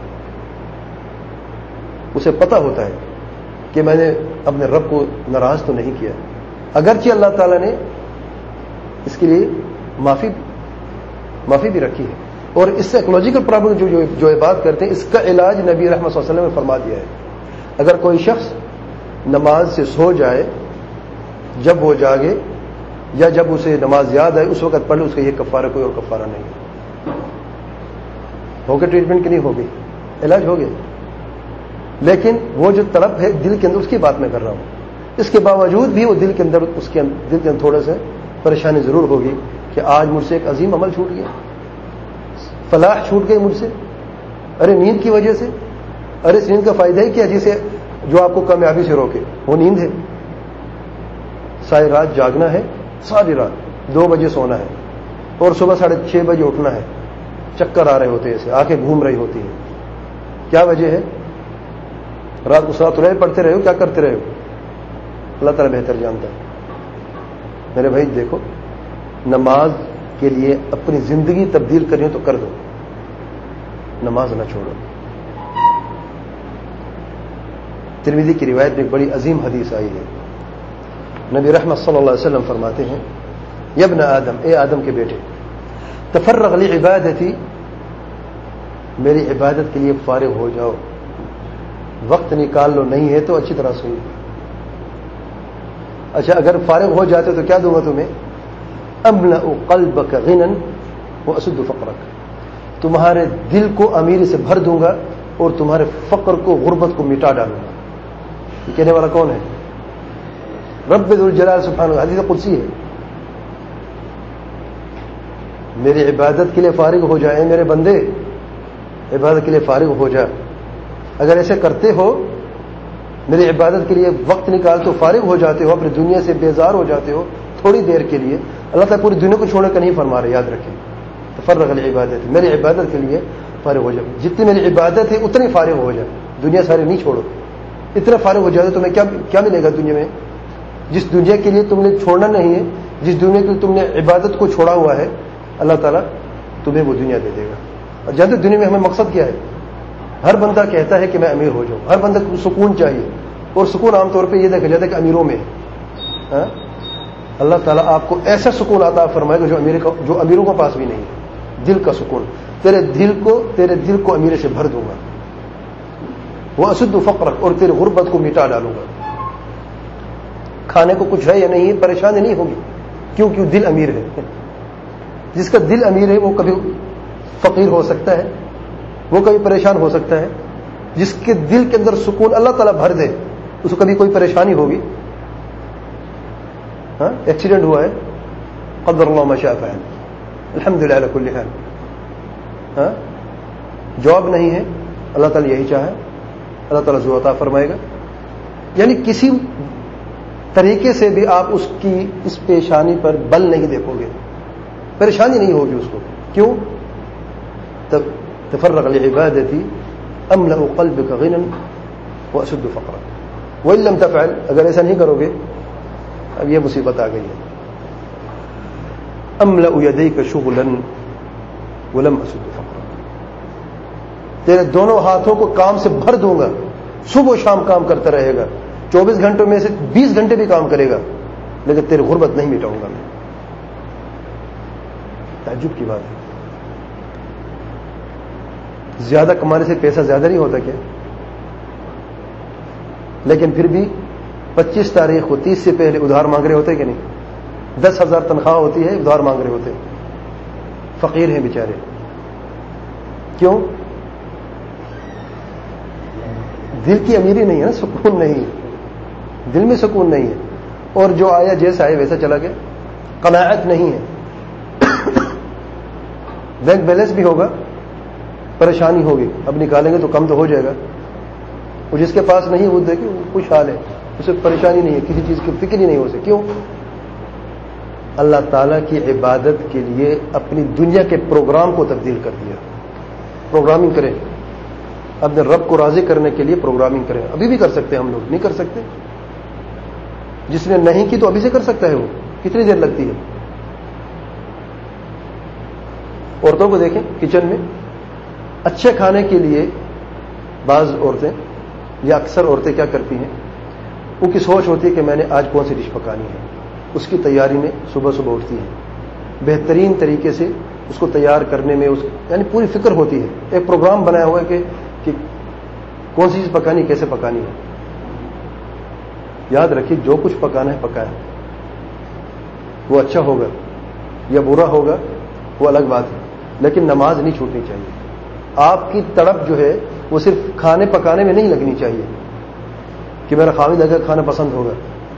اسے پتہ ہوتا ہے کہ میں نے اپنے رب کو ناراض تو نہیں کیا. اگرچہ اللہ تعالیٰ نے اس کے لیے معافی معافی بھی رکھی ہے. اور اس سائیکولوجیکل پرابلم جو جو, جو بات کرتے ہیں، اس کا علاج نبی رحمۃ صلی اللہ علیہ وسلم نے فرما دیا ہے. اگر کوئی شخص نماز سے سو جائے، جب وہ جاگے یا جب اسے نماز یاد آئے اس وقت پڑھ لے، اس کا یہ کفارہ، کوئی اور کفارہ نہیں. ہو گیا ٹریٹمنٹ کی نہیں ہوگی، علاج ہو گیا. لیکن وہ جو تڑپ ہے دل کے اندر، اس کی بات میں کر رہا ہوں. اس کے باوجود بھی وہ دل کے اندر اس کے دل کے اندر تھوڑا سا پریشانی ضرور ہوگی کہ آج مجھ سے ایک عظیم عمل چھوٹ گیا، فلاح چھوٹ گئی مجھ سے. ارے نیند کی وجہ سے. ارے اس نیند کا فائدہ ہے کیا جسے جو آپ کو کامیابی سے روکے؟ وہ نیند ہے. ساری رات جاگنا ہے، ساری رات دو بجے سونا ہے اور صبح ساڑھے چھ بجے اٹھنا ہے. چکر آ رہے ہوتے ہیں، ایسے آنکھیں گھوم رہی ہوتی ہیں. کیا وجہ ہے؟ رات کو ساتھ رہے پڑھتے رہے ہو، کیا کرتے رہے ہو؟ اللہ تعالیٰ بہتر جانتا ہے. میرے بھائی دیکھو، نماز کے لیے اپنی زندگی تبدیل کرنی ہو تو کر دو، نماز نہ چھوڑو۔ ترمذی کی روایت میں ایک بڑی عظیم حدیث آئی ہے، نبی رحمت صلی اللہ علیہ وسلم فرماتے ہیں، یا ابن آدم، اے آدم کے بیٹے، تفرغ لعبادتی، میری عبادت کے لیے فارغ ہو جاؤ، وقت نکال لو، نہیں ہے تو اچھی طرح سنو۔ اچھا اگر فارغ ہو جاتے تو کیا دوں گا تمہیں؟ املأ قلبک غنا واسد فقرک، تمہارے دل کو امیری سے بھر دوں گا اور تمہارے فقر کو، غربت کو مٹا ڈالوں گا۔ یہ کہنے والا کون ہے؟ رب ذوالجلال سبحانہ، حدیث قدسی ہے۔ میری عبادت کے لیے فارغ ہو جائے میرے بندے، عبادت کے لیے فارغ ہو جا۔ اگر ایسے کرتے ہو، میری عبادت کے لیے وقت نکالتے ہو، فارغ ہو جاتے ہو، اپنی دنیا سے بیزار ہو جاتے ہو تھوڑی دیر کے لیے، اللہ تعالیٰ پوری دنیا کو چھوڑنے کا نہیں فرما رہے، یاد رکھیں۔ تفرغ العبادت، میری عبادت کے لیے فارغ ہو جائے، جتنی میری عبادت ہے اتنی فارغ ہو جائے، دنیا ساری نہیں چھوڑو، اتنا فارغ ہو جائے تو تمہیں کیا کیا ملے گا دنیا میں؟ جس دنیا کے لیے تم نے چھوڑنا نہیں ہے، جس دنیا کے لیے تم نے عبادت کو چھوڑا ہوا ہے، اللہ تعالیٰ تمہیں وہ دنیا دے دے گا۔ اور جانتے دنیا میں ہمیں مقصد کیا ہے؟ ہر بندہ کہتا ہے کہ میں امیر ہو جاؤں، ہر بندہ کو سکون چاہیے، اور سکون عام طور پہ یہ دیکھا جاتا ہے کہ امیروں میں ہے۔ اللہ تعالیٰ آپ کو ایسا سکون عطا فرمائے گا جو امیر کا جو امیروں کے پاس بھی نہیں ہے، دل کا سکون۔ تیرے دل کو تیرے دل کو امیر سے بھر دوں گا، وہ اسد فقرک، اور تیری غربت کو مٹا ڈالوں گا۔ کھانے کو کچھ ہے یا نہیں ہے پریشانی نہیں ہوگی، کیوں کیوں دل امیر ہے۔ جس کا دل امیر ہے وہ کبھی فقیر ہو سکتا ہے، وہ کبھی پریشان ہو سکتا ہے۔ جس کے دل کے اندر سکون اللہ تعالیٰ بھر دے، اس کو کبھی کوئی پریشانی ہوگی؟ ہاں، ایکسیڈنٹ ہوا ہے، قدر اللہ ما شاء فعل، الحمدللہ علی کل حال۔ ہاں، جاب نہیں ہے، اللہ تعالیٰ یہی چاہے، اللہ تعالیٰ ذو عطا فرمائے گا۔ یعنی کسی طریقے سے بھی آپ اس کی اس پیشانی پر بل نہیں دیکھو گے، پریشانی نہیں ہوگی اس کو، کیوں؟ تفرغ لعبادتی املأ قلبک غنا واسد فقرک وان لم تفعل، اگر ایسا نہیں کرو گے، اب یہ مصیبت آ گئی ہے، املأ یدیک شغلا ولم اسد فقرک، تیرے دونوں ہاتھوں کو کام سے بھر دوں گا، صبح و شام کام کرتا رہے گا، چوبیس گھنٹوں میں سے بیس گھنٹے بھی کام کرے گا، لیکن تیری غربت نہیں مٹاؤں گا میں۔ تعجب کی بات ہے، زیادہ کمانے سے پیسہ زیادہ نہیں ہوتا کیا؟ لیکن پھر بھی پچیس تاریخ کو تیس سے پہلے ادھار مانگ رہے ہوتے کہ نہیں؟ دس ہزار تنخواہ ہوتی ہے، ادھار مانگ رہے ہوتے، فقیر ہیں بیچارے، کیوں؟ دل کی امیری نہیں ہے، سکون نہیں ہے، دل میں سکون نہیں ہے، اور جو آیا جیسا آئے ویسا چلا گیا، قناعت نہیں ہے۔ بینک بیلنس بھی ہوگا، پریشانی ہوگی، اب نکالیں گے تو کم تو ہو جائے گا، اور جس کے پاس نہیں وہ دیکھیں وہ خوشحال ہے، اسے پریشانی نہیں ہے، کسی چیز کی فکر ہی نہیں ہو سکتی، کیوں؟ اللہ تعالیٰ کی عبادت کے لیے اپنی دنیا کے پروگرام کو تبدیل کر دیا۔ پروگرامنگ کریں، اپنے رب کو راضی کرنے کے لیے پروگرامنگ کریں، ابھی بھی کر سکتے ہیں ہم لوگ، نہیں کر سکتے؟ جس نے نہیں کی تو ابھی سے کر سکتا ہے، وہ کتنی دیر لگتی ہے؟ عورتوں کو دیکھیں کچن میں، اچھے کھانے کے لیے بعض عورتیں یا اکثر عورتیں کیا کرتی ہیں، ان کی سوچ ہوتی ہے کہ میں نے آج کون سی ڈش پکانی ہے، اس کی تیاری میں صبح صبح اٹھتی ہیں، بہترین طریقے سے اس کو تیار کرنے میں اس یعنی پوری فکر ہوتی ہے، ایک پروگرام بنایا ہوا ہے کہ, کہ کون سی چیز پکانی، کیسے پکانی ہے۔ یاد رکھیے جو کچھ پکانا ہے پکائیں، وہ اچھا ہوگا یا برا ہوگا وہ الگ بات ہے، لیکن نماز نہیں چھوٹنی چاہیے۔ آپ کی تڑپ جو ہے وہ صرف کھانے پکانے میں نہیں لگنی چاہیے کہ میرا خاوند اگر کھانا پسند ہوگا،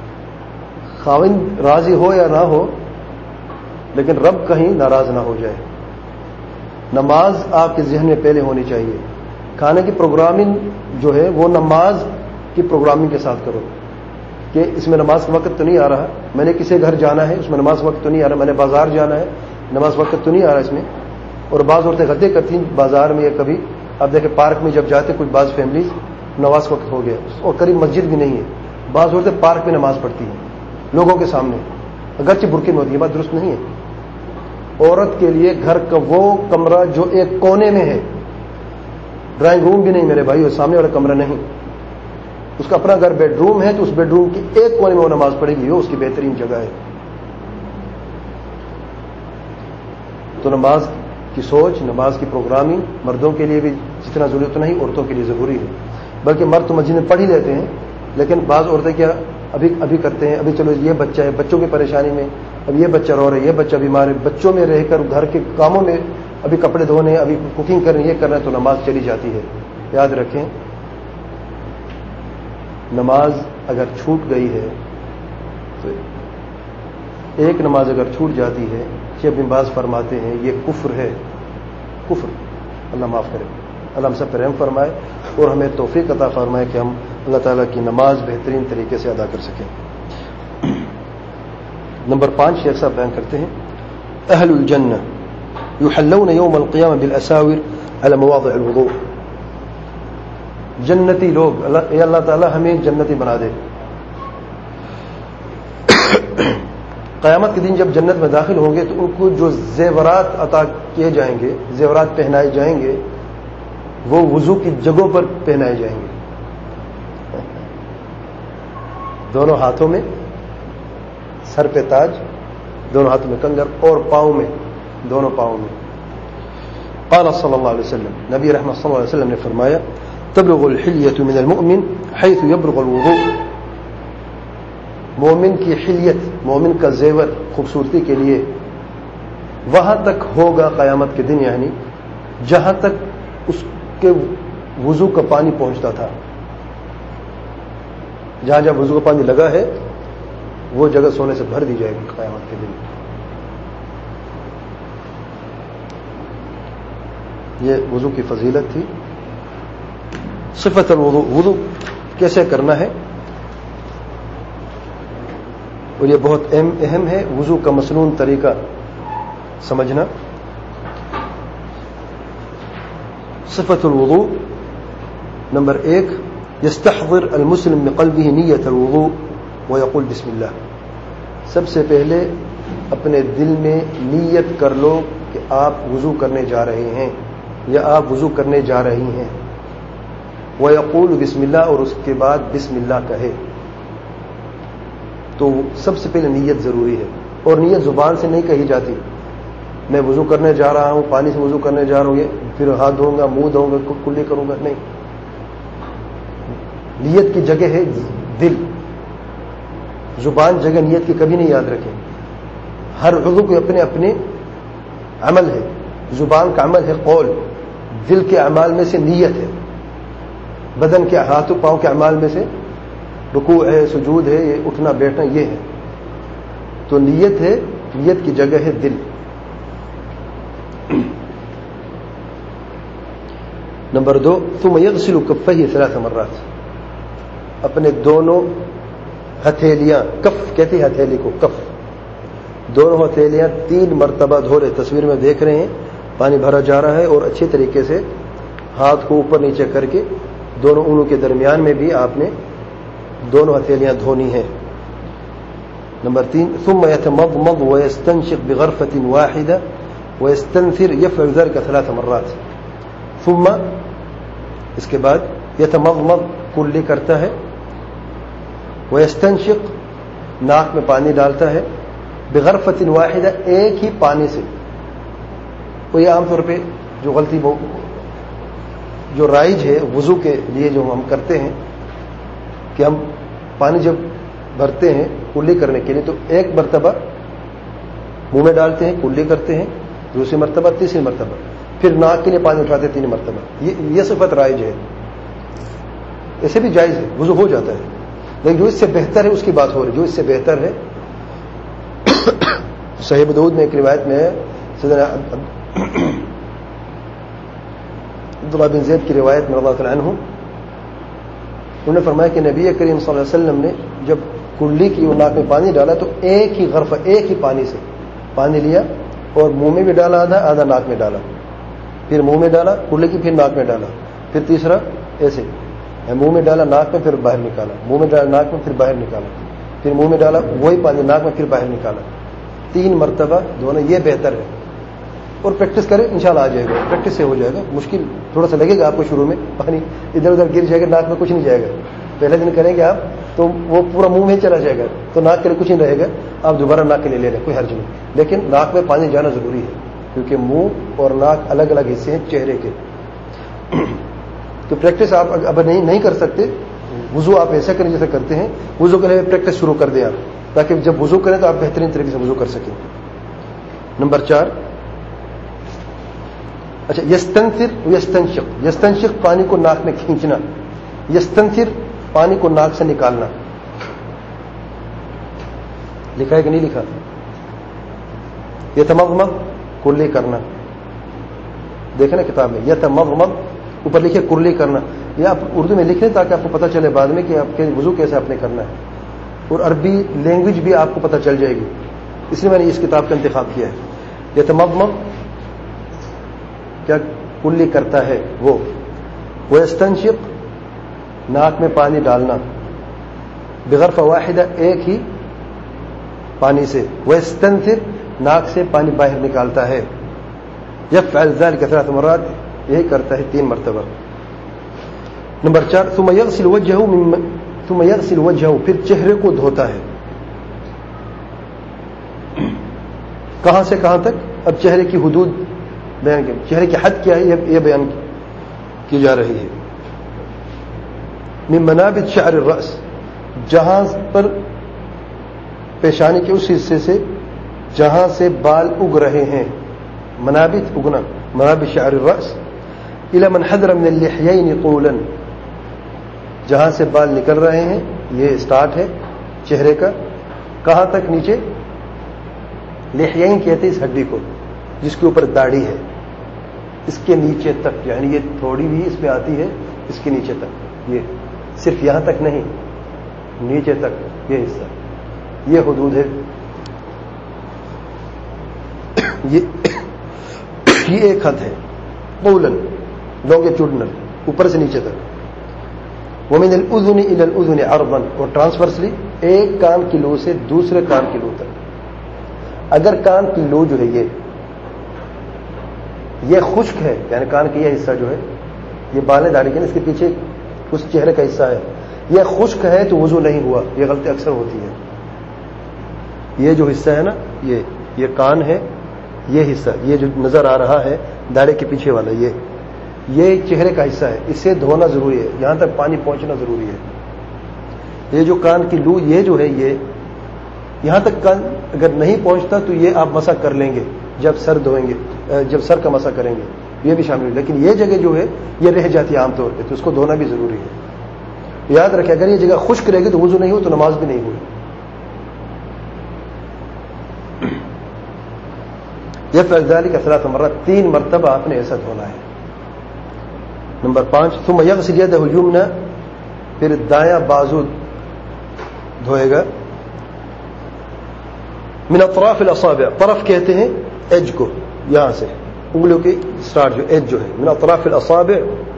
خاوند راضی ہو یا نہ ہو، لیکن رب کہیں ناراض نہ ہو جائے۔ نماز آپ کے ذہن میں پہلے ہونی چاہیے، کھانے کی پروگرامنگ جو ہے وہ نماز کی پروگرامنگ کے ساتھ کرو، کہ اس میں نماز کا وقت تو نہیں آ رہا، میں نے کسی گھر جانا ہے اس میں نماز وقت تو نہیں آ رہا، میں نے بازار جانا ہے نماز وقت تو نہیں آ رہا اس میں۔ اور بعض عورتیں غلطی کرتی ہیں بازار میں یا کبھی آپ دیکھیں پارک میں جب جاتے کچھ بعض فیملیز نماز وقت ہو گیا اور قریب مسجد بھی نہیں ہے، بعض عورتیں پارک میں نماز پڑھتی ہیں لوگوں کے سامنے، اگرچہ برقع میں ہوتی ہے، یہ بات درست نہیں ہے۔ عورت کے لیے گھر کا وہ کمرہ جو ایک کونے میں ہے، ڈرائنگ روم بھی نہیں میرے بھائی، اور سامنے والا کمرہ نہیں، اس کا اپنا گھر بیڈ روم ہے تو اس بیڈ روم کی ایک کونے میں وہ نماز پڑھے گی، وہ اس کی بہترین جگہ ہے۔ تو نماز کی سوچ، نماز کی پروگرامنگ مردوں کے لیے بھی جتنا ضرورت نہیں، عورتوں کے لیے ضروری ہے۔ بلکہ مرد تو مسجد میں پڑھ ہی لیتے ہیں، لیکن بعض عورتیں کیا ابھی ابھی کرتے ہیں، ابھی چلو یہ بچہ ہے، بچوں کی پریشانی میں، اب یہ بچہ رو رہا ہے، یہ بچہ بیمار ہے، بچوں میں رہ کر گھر کے کاموں میں ابھی کپڑے دھونے، ابھی کوکنگ کرنے، یہ کرنا ہے، تو نماز چلی جاتی ہے۔ یاد رکھیں، نماز اگر چھوٹ گئی ہے تو ایک نماز اگر چھوٹ جاتی ہے، شیخ بن باز فرماتے ہیں یہ کفر ہے، کفر۔ اللہ معاف کرے، اللہ ہم سب پر رحم فرمائے اور ہمیں توفیق عطا فرمائے کہ ہم اللہ تعالیٰ کی نماز بہترین طریقے سے ادا کر سکیں۔ نمبر پانچ شیخ صاحب بیان کرتے ہیں، اہل الجنہ یحلون یوم القیامہ بالاساور علی مواضع الوضوء۔ جنتی لوگ، اللہ اے اللہ تعالیٰ ہمیں جنتی بنا دے۔ قیامت کے دن جب جنت میں داخل ہوں گے تو ان کو جو زیورات عطا کیے جائیں گے، زیورات پہنائے جائیں گے، وہ وضو کی جگہوں پر پہنائے جائیں گے۔ دونوں ہاتھوں میں، سر پہ تاج، دونوں ہاتھوں میں کنگن، اور پاؤں میں، دونوں پاؤں میں۔ قال صلی اللہ علیہ وسلم، نبی رحمت صلی اللہ علیہ وسلم نے فرمایا، تبلغ الحلیۃ من المؤمن حیث یبلغ الوضوء۔ مومن کی حلیت، مومن کا زیور خوبصورتی کے لیے وہاں تک ہوگا قیامت کے دن، یعنی جہاں تک اس کے وضو کا پانی پہنچتا تھا۔ جہاں جہاں وضو کا پانی لگا ہے وہ جگہ سونے سے بھر دی جائے گی قیامت کے دن۔ یہ وضو کی فضیلت تھی۔ صفت الوضو، وضو کیسے کرنا ہے، اور یہ بہت اہم اہم ہے وضو کا مسنون طریقہ سمجھنا۔ صفت الوضو نمبر ایک، یستحضر المسلم بقلبه نیت الوضوء ویقول بسم اللہ۔ سب سے پہلے اپنے دل میں نیت کر لو کہ آپ وضو کرنے جا رہے ہیں یا آپ وضو کرنے جا رہی ہیں، ویقول بسم اللہ، اور اس کے بعد بسم اللہ کہے۔ تو سب سے پہلے نیت ضروری ہے، اور نیت زبان سے نہیں کہی جاتی۔ میں وضو کرنے جا رہا ہوں، پانی سے وضو کرنے جا رہا ہوں، پھر ہاتھ دھوؤں گا، منہ دھوؤں گا، کلی کروں گا، نہیں۔ نیت کی جگہ ہے دل، زبان جگہ نیت کی کبھی نہیں یاد رکھیں۔ ہر عضو کے اپنے اپنے عمل ہے، زبان کا عمل ہے قول، دل کے اعمال میں سے نیت ہے، بدن کے ہاتھوں پاؤں کے اعمال میں سے رکوع ہے، سجود ہے، یہ اٹھنا بیٹھنا یہ ہے۔ تو نیت ہے، نیت کی جگہ ہے دل۔ نمبر دو، ثم یغسل کفیہ ثلاث مرات، اپنے دونوں ہتھیلیاں، کف کہتے ہیں ہتھیلی کو، کف، دونوں ہتھیلیاں تین مرتبہ دھو رہے۔ تصویر میں دیکھ رہے ہیں پانی بھرا جا رہا ہے، اور اچھے طریقے سے ہاتھ کو اوپر نیچے کر کے دونوں انگلیوں کے درمیان میں بھی آپ نے دونوں ہتھیلیاں دھونی ہیں۔ نمبر تین، ثم يتمضمض ويستنشق بغرفة واحدة ويستنثر يفعل ذلك ثلاث مرات۔ ثم اس کے بعد يتمضمض کلی کرتا ہے، ويستنشق ناک میں پانی ڈالتا ہے، بغرفة واحدة ایک ہی پانی سے۔ وہ یہ عام طور پہ جو غلطی جو رائج ہے وضو کے لیے جو ہم کرتے ہیں کہ ہم پانی جب بھرتے ہیں کلی کرنے کے لیے تو ایک مرتبہ منہ میں ڈالتے ہیں، کلی کرتے ہیں، دوسری مرتبہ، تیسری مرتبہ، پھر ناک کے لیے پانی اٹھاتے ہیں تین مرتبہ۔ یہ یہ صفت رائج ہے، ایسے بھی جائز ہے، وضو ہو جاتا ہے، لیکن جو اس سے بہتر ہے اس کی بات ہو رہی ہے۔ جو اس سے بہتر ہے، صحیح ابو داؤد میں ایک روایت میں ہے، سیدنا عبداللہ بن زید کی روایت میں رضی اللہ عنہ، انہوں نے فرمایا کہ نبی کریم صلی اللہ علیہ وسلم نے جب کلی کی اور ناک میں پانی ڈالا تو ایک ہی غرفہ، ایک ہی پانی سے پانی لیا اور منہ میں بھی ڈالا، آدھا آدھا ناک میں ڈالا، پھر منہ میں ڈالا کلی کی، پھر ناک میں ڈالا، پھر تیسرا ایسے منہ میں ڈالا ناک میں، پھر باہر نکالا، منہ میں ڈالا ناک میں، پھر باہر نکالا۔ پھر منہ میں ڈالا وہی پانی ناک میں پھر باہر نکالا، تین مرتبہ دھونا، یہ بہتر ہے. اور پریکٹس کریں انشاءاللہ آ جائے گا، پریکٹس سے ہو جائے گا. مشکل تھوڑا سا لگے گا آپ کو شروع میں، پانی ادھر ادھر گر جائے گا، ناک میں کچھ نہیں جائے گا. پہلے دن کریں گے آپ تو وہ پورا منہ میں چلا جائے گا، تو ناک کے لیے کچھ نہیں رہے گا. آپ دوبارہ ناک کے لیے لے لیں، کوئی حرج نہیں. لیکن ناک میں پانی جانا ضروری ہے، کیونکہ منہ اور ناک الگ الگ حصے ہیں چہرے کے. تو پریکٹس آپ اب نہیں نہیں کر سکتے، وضو آپ ایسا کریں جیسا کرتے ہیں، وضو کے لیے پریکٹس شروع کر دیں آپ، تاکہ جب وضو کریں تو آپ بہترین طریقے سے وضو کر سکیں. نمبر چار، اچھا یستنثر یستنشق. یستنشق پانی کو ناک میں کھینچنا، یستنثر پانی کو ناک سے نکالنا. لکھا ہے کہ نہیں لکھا؟ یتمغمغ کلی کرنا، دیکھیں نا کتاب میں یتمغمغ اوپر لکھے کرلی کرنا. یہ آپ اردو میں لکھ لیں تاکہ آپ کو پتہ چلے بعد میں کہ آپ کے وضو کیسے آپ نے کرنا ہے، اور عربی لینگویج بھی آپ کو پتہ چل جائے گی. اس لیے میں نے اس کتاب کا انتخاب کیا ہے. یتمغمغ کیا کلی کرتا ہے وہ. ویستنشق ناک میں پانی ڈالنا، بغرف واحدہ ایک ہی پانی سے. ویستنثر ناک سے پانی باہر نکالتا ہے. یفعل ذلك ثلاث مرات، یہی کرتا ہے تین مرتبہ. نمبر چار، ثم يغسل وجهه من ثم يغسل وجهه پھر چہرے کو دھوتا ہے. کہاں سے کہاں تک؟ اب چہرے کی حدود بیان کی، چہرے کی حد کیا ہے یہ بیان کی جا رہی ہے. من منابت شعر الراس، جہاں پر پیشانی کے اس حصے سے جہاں سے بال اگ رہے ہیں، منابت اگنا، منابت شعر الراس. الى من حضر من اللحيين طولا، جہاں سے بال نکل رہے ہیں، یہ سٹارٹ ہے چہرے کا. کہاں تک؟ نیچے. لحیین کہتے ہیں اس ہڈی کو جس کے اوپر داڑھی ہے، اس کے نیچے تک، یعنی یہ تھوڑی بھی اس پہ آتی ہے، اس کے نیچے تک. یہ صرف یہاں تک نہیں، نیچے تک یہ حصہ، یہ حدود ہے. یہ یہ ایک حد ہے. طولاً لونگیٹیوڈنل، اوپر سے نیچے تک. ومن الاذن الى الاذن عرضا، اور ٹرانسورسلی ایک کان کی لو سے دوسرے کان کی لو تک. اگر کان کی لو جو ہے یہ یہ خشک ہے، یعنی کان کا یہ حصہ جو ہے، یہ بالیں داڑھی کے، اس کے پیچھے اس چہرے کا حصہ ہے، یہ خشک ہے تو وضو نہیں ہوا. یہ غلطی اکثر ہوتی ہے. یہ جو حصہ ہے نا، یہ یہ کان ہے، یہ حصہ یہ جو نظر آ رہا ہے داڑھی کے پیچھے والا، یہ یہ چہرے کا حصہ ہے، اسے دھونا ضروری ہے، یہاں تک پانی پہنچنا ضروری ہے. یہ جو کان کی لو یہ جو ہے، یہ یہاں تک کان اگر نہیں پہنچتا تو یہ آپ مسح کر لیں گے جب سر دھوئیں گے، جب سر کا مسح کریں گے، یہ بھی شامل ہے. لیکن یہ جگہ جو ہے یہ رہ جاتی ہے عام طور پہ، تو اس کو دھونا بھی ضروری ہے. یاد رکھیں اگر یہ جگہ خشک رہے گی تو وضو نہیں ہو تو نماز بھی نہیں ہوئی. یفعل ذلك ثلاث مرات، تین مرتبہ آپ نے ایسا دھونا ہے. نمبر پانچ، ثم يغسل يده اليمنى، پھر دایاں بازو دھوئے گا. من اطراف الاصابع، طرف کہتے ہیں ایج کو، یہاں سے انگلیوں کی سٹارٹ جو ایج جو ہے، من اطراف الاصابع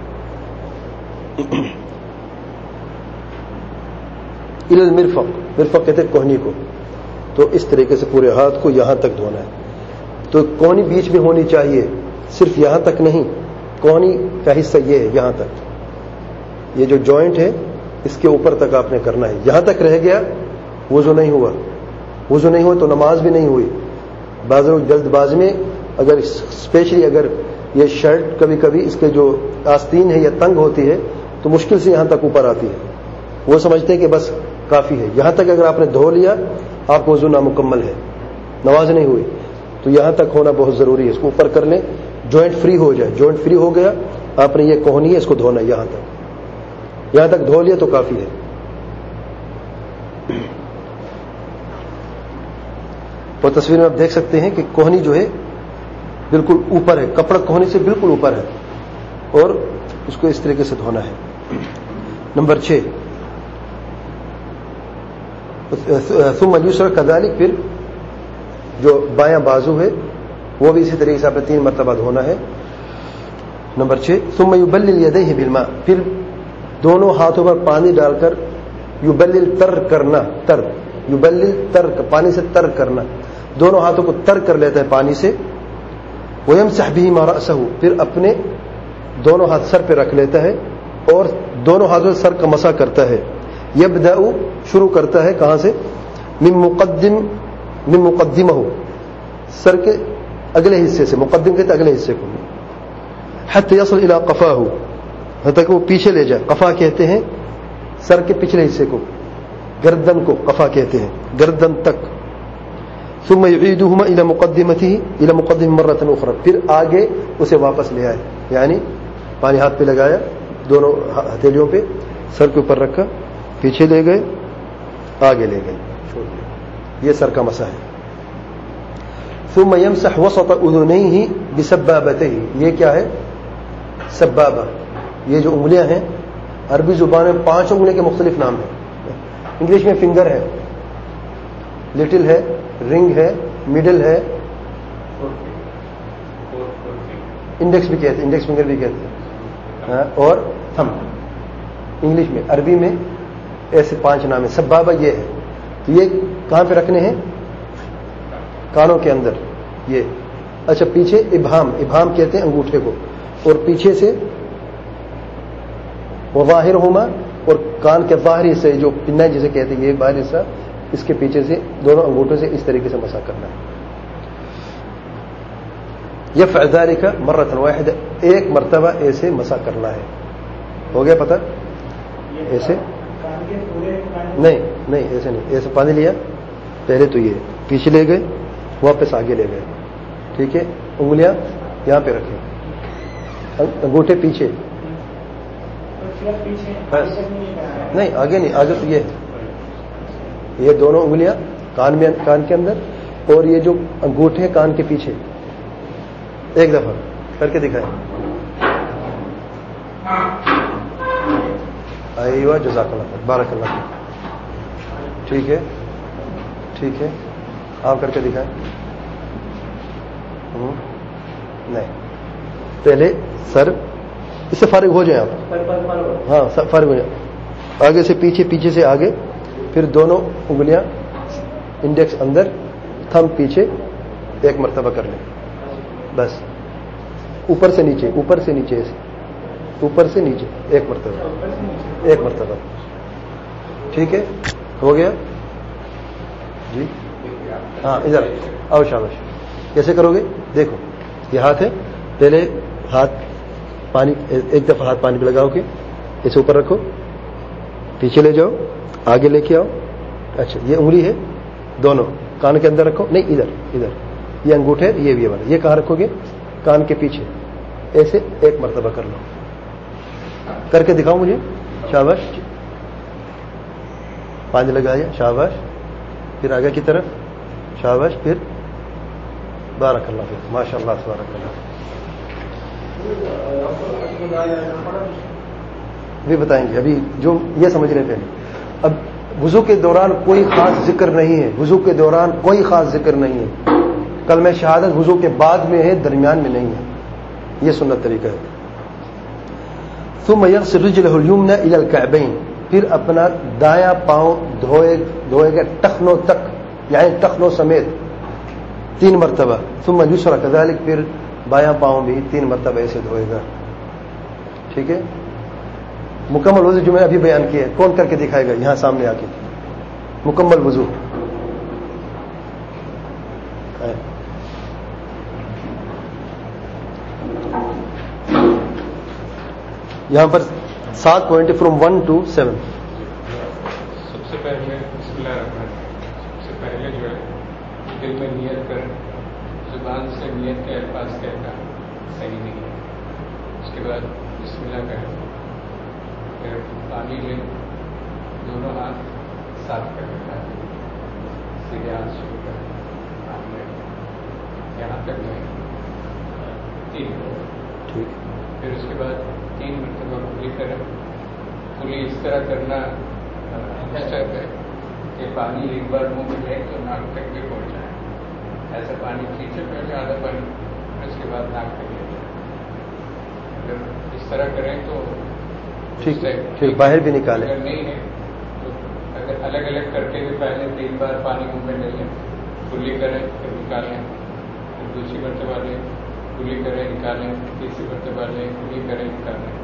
الى المرفق، مرفق کہتے ہیں کوہنی کو. تو اس طریقے سے پورے ہاتھ کو یہاں تک دھونا ہے. تو کوہنی بیچ میں ہونی چاہیے، صرف یہاں تک نہیں، کوہنی کا حصہ یہ ہے یہاں تک، یہ جو جوائنٹ ہے اس کے اوپر تک آپ نے کرنا ہے. یہاں تک رہ گیا وضو نہیں ہوا، وضو نہیں ہوا تو نماز بھی نہیں ہوئی. بعض لوگ جلد باز میں، اگر اسپیشلی اگر یہ شرٹ کبھی کبھی اس کے جو آستین ہے یا تنگ ہوتی ہے تو مشکل سے یہاں تک اوپر آتی ہے، وہ سمجھتے ہیں کہ بس کافی ہے. یہاں تک اگر آپ نے دھو لیا آپ کو وضو نامکمل ہے، نماز نہیں ہوئی. تو یہاں تک ہونا بہت ضروری ہے. اس کو اوپر کر لیں، جوائنٹ فری ہو جائے. جوائنٹ فری ہو گیا آپ نے یہ کوہنی ہے اس کو دھونا ہے یہاں تک، یہاں تک دھو لیا تو کافی ہے. اور تصویر میں آپ دیکھ سکتے ہیں کہ کوہنی جو ہے بالکل اوپر ہے، کپڑا کوہنی سے بالکل اوپر ہے، اور اس کو اس طریقے سے دھونا ہے. نمبر چھ، ثم اليسرى كذلك، پھر جو بایاں بازو ہے وہ بھی اسی طریقے سے آپ نے تین مرتبہ دھونا ہے. نمبر چھ، ثم يبلل يديه بالماء، پھر دونوں ہاتھوں پر پانی ڈال کر، یبلل تر کرنا، تر یبلل ترک پانی سے ترک کرنا, دونوں ہاتھوں کو ترک کر لیتا ہے پانی سے. ویمسح بهما رأسه پھر اپنے دونوں ہاتھ سر پہ رکھ لیتا ہے اور دونوں ہاتھوں سے سر کا مسح کرتا ہے. یبدأ شروع کرتا ہے کہاں سے؟ من مقدم من مقدمہ سر کے اگلے حصے سے, مقدم کہتے اگلے حصے کو, حتى يصل الى قفاه حتى کہ وہ پیچھے لے جائے. قفا کہتے ہیں سر کے پچھلے حصے کو, گردن کو قفا کہتے ہیں, گردن تک. ثم يعيدهما الى مقدمته الى مقدم مرة اخرى پھر آگے اسے واپس لے آئے, یعنی پانی ہاتھ پہ لگایا دونوں ہتھیلیوں پہ, سر کے اوپر رکھا, پیچھے لے گئے, آگے لے گئے, چھوڑ دیا. یہ سر کا مسح ہے. ثم يمسح وسط اذنيه بسبابته یہ کیا ہے؟ سبابہ. یہ جو انگلیاں ہیں عربی زبان میں پانچ انگلیوں کے مختلف نام ہیں. انگلش میں فنگر ہے, لٹل ہے, رنگ ہے, مڈل ہے, انڈیکس بھی کہتے ہیں, انڈیکس فنگر بھی کہتے ہیں, اور تھم. انگلش میں, عربی میں ایسے پانچ نام ہیں. سبابہ یہ ہے. تو یہ کہاں پہ رکھنے ہیں؟ کانوں کے اندر. یہ اچھا پیچھے ابہام, ابہام کہتے ہیں انگوٹھے کو, اور پیچھے سے وظاہرہما اور کان کے ظاہری سے جو پنہ جسے کہتے ہیں یہ باہر حصہ, اس کے پیچھے سے دونوں انگوٹھوں سے اس طریقے سے مسح کرنا ہے. یفعل ذلک مرۃ واحدہ ایک مرتبہ ایسے مسح کرنا ہے. ہو گیا پتہ؟ ایسے نہیں نہیں ایسے نہیں, ایسے پانی لیا پہلے تو یہ پیچھے لے گئے واپس آگے لے گئے, ٹھیک ہے. انگلیاں یہاں پہ رکھیں, انگوٹھے پیچھے, نہیں آگے نہیں, آگے تو یہ یہ دونوں انگلیاں کان میں, کان کے اندر, اور یہ جو انگوٹھے کان کے پیچھے. ایک دفعہ کر کے دکھائیں. ایوہ جزاک اللہ خیر, بارک اللہ فیک. ٹھیک ہے ٹھیک ہے, آپ کر کے دکھائیں. نہیں پہلے سر, اس سے فارغ ہو جائیں آپ, ہاں فارغ ہو جائیں. آگے سے پیچھے, پیچھے سے آگے, پھر دونوں انگلیاں انڈیکس اندر, تھم پیچھے, ایک مرتبہ کر لیں بس. اوپر سے نیچے, اوپر سے نیچے, ایسے اوپر سے نیچے ایک مرتبہ, ایک مرتبہ. ٹھیک ہے, ہو گیا جی. ہاں ادھر آؤ, شاباش. کیسے کرو گے؟ دیکھو یہ ہاتھ ہے, پہلے ہاتھ پانی, ایک دفعہ ہاتھ پانی پہ لگاؤ کے اسے اوپر رکھو, پیچھے لے جاؤ, آگے لے کے آؤ. اچھا یہ انگلی ہے, دونوں کان کے اندر رکھو, نہیں ادھر ادھر, یہ انگوٹھے, یہ بھی والا, یہ کہاں رکھو گے؟ کان کے پیچھے. ایسے ایک مرتبہ کر لو, کر کے دکھاؤ مجھے. شاباش, پانی لگایا, شاباش. پھر آگے کی طرف, شاباش. پھر بارک اللہ فیک, ماشاء اللہ تبارک اللہ. بھی بتائیں گے ابھی, جو یہ سمجھ رہے پہلے. اب وضو کے دوران کوئی خاص ذکر نہیں ہے, وضو کے دوران کوئی خاص ذکر نہیں ہے. کلمہ شہادت وضو کے بعد میں ہے, درمیان میں نہیں ہے. یہ سنت طریقہ ہے. ثم يغسل رجله اليمنى الى الكعبين پھر اپنا دایاں پاؤں دھوئے دھوئے گا ٹخنوں تک, یعنی ٹخنوں سمیت تین مرتبہ. ثم اليسرى كذلك پھر بایاں پاؤں بھی تین مرتبہ ایسے دھوئے گا. ٹھیک ہے. مکمل وضو جو میں ابھی بیان کیا ہے, کون کر کے دکھائے گا یہاں سامنے آ کے؟ مکمل وضو یہاں پر سات point from one two seven. سب سے پہلے بسم اللہ الرحمن الرحیم, سب سے پہلے جو ہے دل میں نیت کر, زبان سے نیت کے الفاظ کہنا صحیح نہیں ہے. اس کے بعد بسم اللہ کہیں, پھر پانی لیں, دونوں ہاتھ صاف کر لیتا ہے, سیدھے ہاتھ شروع کریں, یہاں تک نہیں ٹھیک ہے. ٹھیک. پھر اس کے بعد تین مرتبہ کلی کریں. کلی اس طرح کرنا اچھا ہے کہ پانی ایک بار منہ میں لے تو ناک تک بھی پہنچ جائے. ایسا پانی کھینچے پہلے آدھا پانی, پھر اس کے بعد ناک تک لے جائے. اگر اس طرح کریں تو ٹھیک ہے, پھر باہر بھی نکالیں. اگر نہیں ہے تو اگر الگ الگ کرتے ہوئے پہلے تین بار پانی منہ میں لے لیں، کلی کریں پھر نکالیں، پھر دوسری مرتبہ لیں کلی کریں نکالیں، تیسری مرتبہ لیں کلی کریں نکالیں،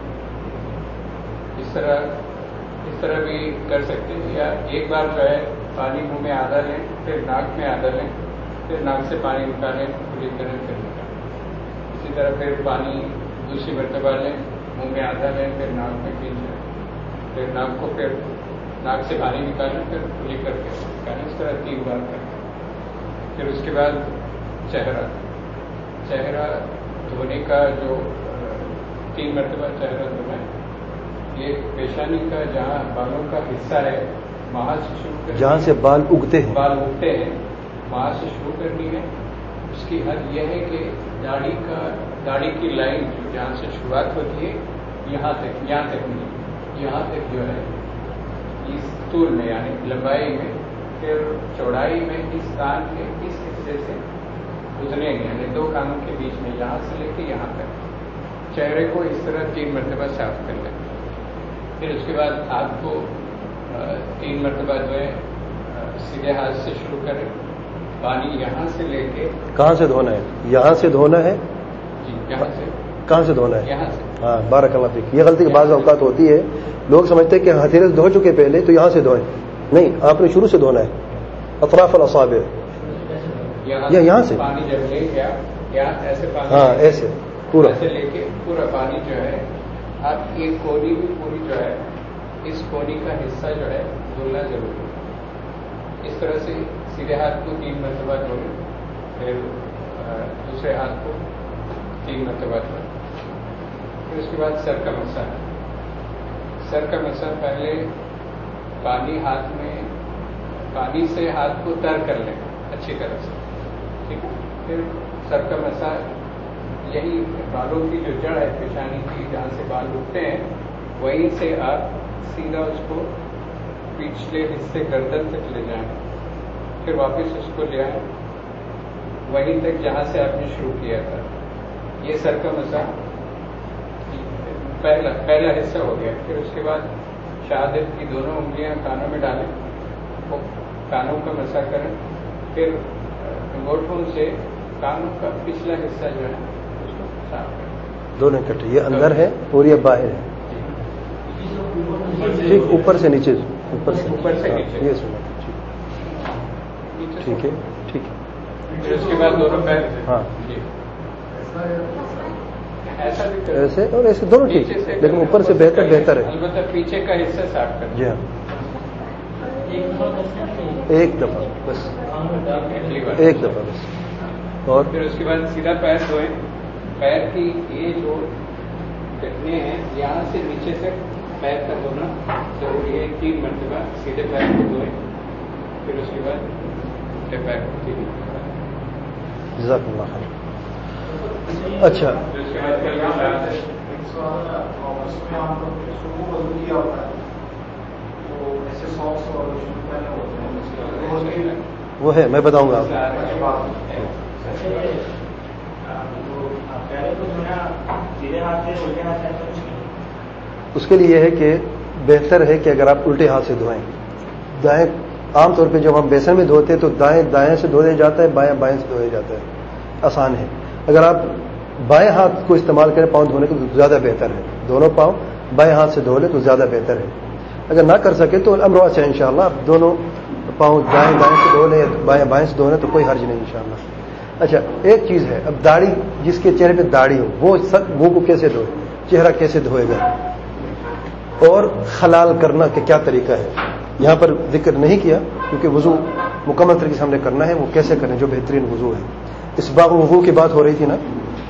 اس طرح اس طرح بھی کر سکتے ہیں. یا ایک بار جو ہے پانی منہ میں آدھا لیں، پھر ناک میں آدھا لیں، پھر ناک سے پانی نکالیں کلی کریں پھر نکالیں. اسی طرح پھر پانی دوسری مرتبہ لیں، منہ میں آدھا لیں، پھر ناک میں کھینچیں، پھر ناک کو پھر ناک سے پانی نکالیں، پھر کلی کر کے نکالیں. اس طرح تین بار کریں. پھر اس کے بعد چہرہ چہرہ دھونے کا جو تین مرتبہ چہرہ دھونا ہے، یہ پیشانی کا جہاں بالوں کا حصہ ہے وہاں سے شروع کر، جہاں سے بال اگتے ہیں بال اگتے ہیں وہاں سے شروع کرنی ہے. اس کی حد یہ ہے کہ داڑھی کا داڑھی کی لائن جو جہاں سے شروعات ہوتی ہے یہاں تک یہاں تک نہیں، یہاں تک جو ہے اس طول میں یعنی لمبائی میں، پھر چوڑائی میں اس کان کے اس حصے سے گزرے گے یعنی دو کانوں کے بیچ میں، یہاں سے لے کے یہاں تک. چہرے کو اس طرح تین مرتبہ صاف کر لیں. پھر اس کے بعد ہاتھ کو تین مرتبہ جو ہے سیدھے ہاتھ سے شروع کریں. پانی یہاں سے لے کے کہاں سے دھونا ہے؟ یہاں سے دھونا ہے. جی یہاں سے. کہاں سے دھونا ہے؟ یہاں سے. ہاں بارک اللہ فیک. یہ غلطی بعض اوقات ہوتی ہے، لوگ سمجھتے ہیں کہ ہتھیلے سے دھو چکے پہلے تو یہاں سے دھوئیں. نہیں، آپ نے شروع سے دھونا ہے، اطراف الاصابع. یا یہاں سے پانی جب لے گیا یا ایسے پانی، ہاں ایسے پورا ایسے لے کے پورا پانی جو ہے آپ ایک کونی بھی پوری جو ہے اس کونی کا حصہ جو ہے دھلنا ضروری ہے. اس طرح سے سیدھے ہاتھ کو تین مرتبہ دھوئیں، پھر دوسرے ہاتھ کو تین مرتبہ دھوئیں. پھر اس کے بعد سر کا مسح. سر کا مسح پہلے پانی ہاتھ میں پانی سے ہاتھ کو تر کر لیں اچھی طرح سے، ٹھیک ہے. پھر سر کا مسح یہی بالوں کی جو جڑ ہے پیشانی کی جہاں سے بال اٹھتے ہیں وہیں سے آپ سیدھا اس کو پچھلے حصے گردن تک لے جائیں، پھر واپس اس کو لے آئیں وہیں تک جہاں سے آپ نے شروع کیا تھا. یہ سر کا مسح پہلا پہلا حصہ ہو گیا. پھر اس کے بعد شہادت کی دونوں انگلیاں کانوں میں ڈالیں، وہ کانوں کا مسح کریں. پھر انگوٹھوں سے کانوں کا پچھلا حصہ جو ہے اس کو صاف کریں. دونوں اکٹھے، یہ اندر ہے اور یہ باہر ہے. ٹھیک، اوپر سے نیچے، اوپر سے اوپر سے نیچے. یہ سنا ٹھیک ہے. ٹھیک ہے. پھر اس کے بعد دونوں پیر. ہاں جی ایسا بھی کریں. ایسے اور ایسے دونوں ٹھیک، لیکن اوپر سے بہتر بہتر ہے. البتہ پیچھے کا حصہ صاف کریں. جی ہاں، ایک دفعہ بس، ایک دفعہ بس. اور پھر اس کے بعد سیدھا پیر دھوئیں. پیر کی یہ جو گھٹنے ہیں یہاں سے نیچے تک پیر کا دھونا ضروری ہے. تین مرتبہ سیدھے پیر کو دھوئیں، پھر اس کے بعد الٹے پیر کو تین مرتبہ. جزاک اللہ خیر. اچھا، پھر اس کے بعد کل وہ ہے میں بتاؤں گا آپ اس کے لیے یہ ہے کہ بہتر ہے کہ اگر آپ الٹے ہاتھ سے دھوئیں. دائیں عام طور پہ جب ہم بیسن میں دھوتے ہیں تو دائیں دائیں سے دھویا جاتا ہے، بائیں بائیں سے دھویا جاتا ہے، آسان ہے. اگر آپ بائیں ہاتھ کو استعمال کریں پاؤں دھونے کے تو زیادہ بہتر ہے. دونوں پاؤں بائیں ہاتھ سے دھو لیں تو زیادہ بہتر ہے. اگر نہ کر سکے تو امر واسع ہے انشاءاللہ. آپ دونوں پاؤں دائیں دائیں سے دھو لیں، بائیں بائیں سے دھو لیں تو کوئی حرج نہیں انشاءاللہ. اچھا، ایک چیز ہے، اب داڑھی، جس کے چہرے پہ داڑھی ہو وہ منہ کو کیسے دھوئے، چہرہ کیسے دھوئے گا، اور خلال کرنا کہ کیا طریقہ ہے، یہاں پر ذکر نہیں کیا کیونکہ وضو مکمل طریقے سے ہم نے کرنا ہے. وہ کیسے کریں جو بہترین وضو ہے. اس باغ وضو کی بات ہو رہی تھی نا.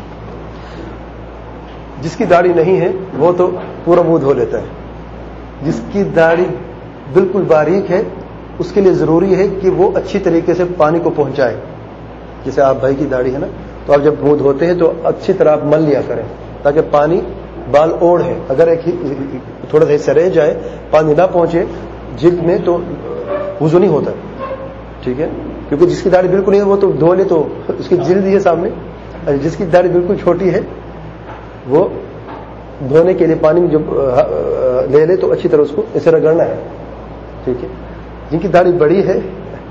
جس کی داڑھی نہیں ہے وہ تو پورا منہ دھو لیتا ہے. جس کی داڑھی بالکل باریک ہے اس کے لیے ضروری ہے کہ وہ اچھی طریقے سے پانی کو پہنچائے. جیسے آپ بھائی کی داڑھی ہے نا، تو آپ جب منہ دھوتے ہیں تو اچھی طرح آپ مل لیا کریں تاکہ پانی بال اوڑھ ہے. اگر ایک تھوڑا سا حصہ رہ جائے، پانی نہ پہنچے جلد میں تو وضو نہیں ہوتا. ٹھیک ہے، کیونکہ جس کی داڑھی بالکل نہیں ہے وہ تو دھو لے تو اس کی جلد ہی ہے سامنے. جس کی داڑھی بالکل چھوٹی ہے وہ دھونے کے لیے پانی میں جب لے لے تو اچھی طرح اس کو اسے رگڑنا ہے. ٹھیک ہے. جن کی داڑھی بڑی ہے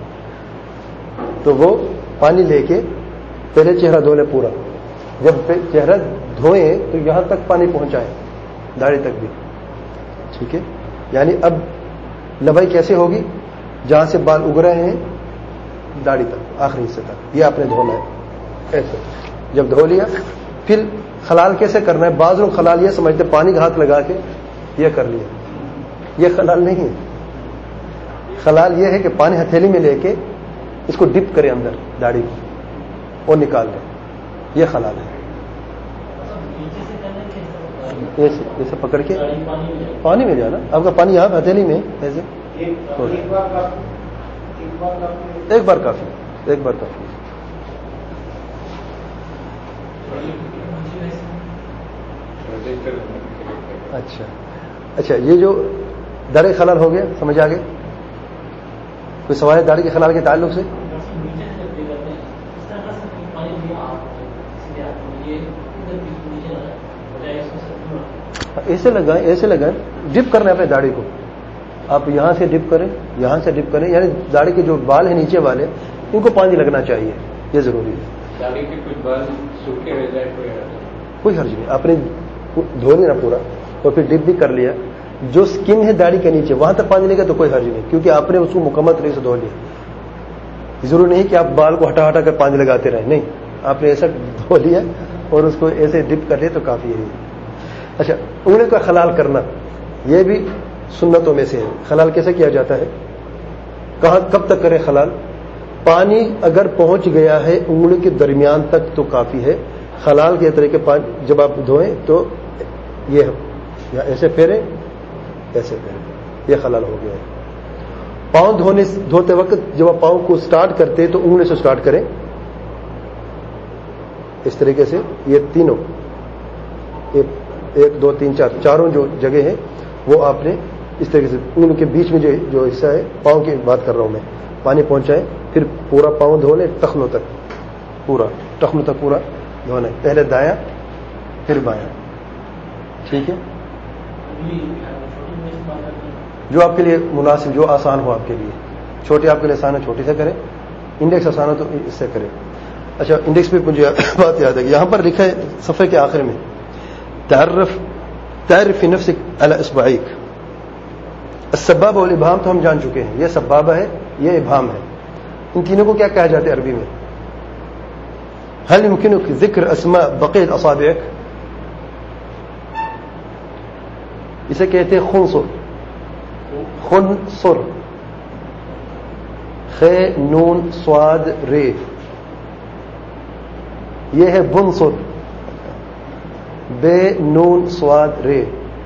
تو وہ پانی لے کے پہلے چہرہ دھو لے پورا. جب چہرہ دھوئیں تو یہاں تک پانی پہنچائیں, داڑھی تک بھی. ٹھیک ہے, یعنی اب لبائی کیسے ہوگی؟ جہاں سے بال اگ رہے ہیں داڑھی تک, آخری حصے تک, یہ آپ نے دھونا ہے ایسے. جب دھو لیا پھر خلال کیسے کرنا ہے؟ بعض لوگ خلال یہ سمجھتے پانی کا ہاتھ لگا کے یہ کر لیا, یہ خلال نہیں ہے. خلال یہ ہے کہ پانی ہتھیلی میں لے کے اس کو ڈپ کرے اندر داڑھی کو اور نکال لیں, یہ خلال ہے. ایسے ایسے پکڑ کے پانی میں جانا, آپ کا پانی یہاں ہتھیلی میں ایسے ایک بار کافی, ایک بار کافی. اچھا اچھا, یہ جو داڑھی خلال ہو گیا, سمجھ آ گئے؟ کوئی سوال ہے داڑھی کے خلال کے تعلق سے؟ ایسے لگائیں, ایسے لگائیں, ڈپ کرنا ہے اپنے داڑھی کو. آپ یہاں سے ڈپ کریں, یہاں سے ڈپ کریں, یعنی داڑھی کے جو بال ہیں نیچے والے ان کو پانی لگنا چاہیے, یہ ضروری ہے. داڑھی کے کچھ بال سوکھے رہ جائے کوئی حرج نہیں, آپ نے دھو لیا پورا اور پھر ڈپ بھی کر لیا. جو سکن ہے داڑھی کے نیچے وہاں تک پانی لے گا تو کوئی حرج نہیں, کیونکہ آپ نے اس کو مکمل طریقے سے دھو لیا. ضروری نہیں کہ آپ بال کو ہٹا ہٹا کر پانی لگاتے رہیں, نہیں, آپ نے ایسا دھو لیا اور اس کو ایسے ڈپ کر لیا تو کافی ہے. اچھا, انگلی کا خلال کرنا یہ بھی سنتوں میں سے ہے. خلال کیسے کیا جاتا ہے؟ کہاں کب تک کرے خلال؟ پانی اگر پہنچ گیا ہے انگلی کے درمیان تک تو کافی ہے. خلال کے طریقے پانی جب آپ دھوئیں تو یہ یا ایسے پھیریں, ایسے پھیریں, یہ خلال ہو گیا ہے. پاؤں دھونے دھوتے وقت جب آپ پاؤں کو سٹارٹ کرتے تو انگلی سے سٹارٹ کریں اس طریقے سے. یہ تینوں ایک ایک دو تین چار چاروں جو جگہ ہیں وہ آپ نے اس طریقے سے ان کے بیچ میں جو جو حصہ ہے پاؤں کی بات کر رہا ہوں میں, پانی پہنچائیں, پھر پورا پاؤں دھو لیں ٹخنوں تک, پورا ٹخنوں تک پورا دھونا ہے. پہلے دایاں پھر بایاں. ٹھیک ہے, جو آپ کے لیے مناسب, جو آسان ہو آپ کے لیے. چھوٹی آپ کے لیے آسان ہے چھوٹی سے کریں, انڈیکس آسان ہو تو اس سے کریں. اچھا, انڈیکس پہ مجھے بات یاد ہے, یہاں پر لکھا ہے صفحے کے آخر میں تعرف تعرف فی نفسک علی اصبعیک. السبابہ والابہام تو ہم جان چکے ہیں, یہ سبابہ ہے, یہ ابہام ہے. ان تینوں کو کیا کہا جاتا ہے عربی میں؟ هل يمكنك ذکر اسماء بقیت اصابعک؟ اسے کہتے ہیں خنصر. خنصر, خ نون صاد ر. یہ ہے بنصر, بے نون صاد ر.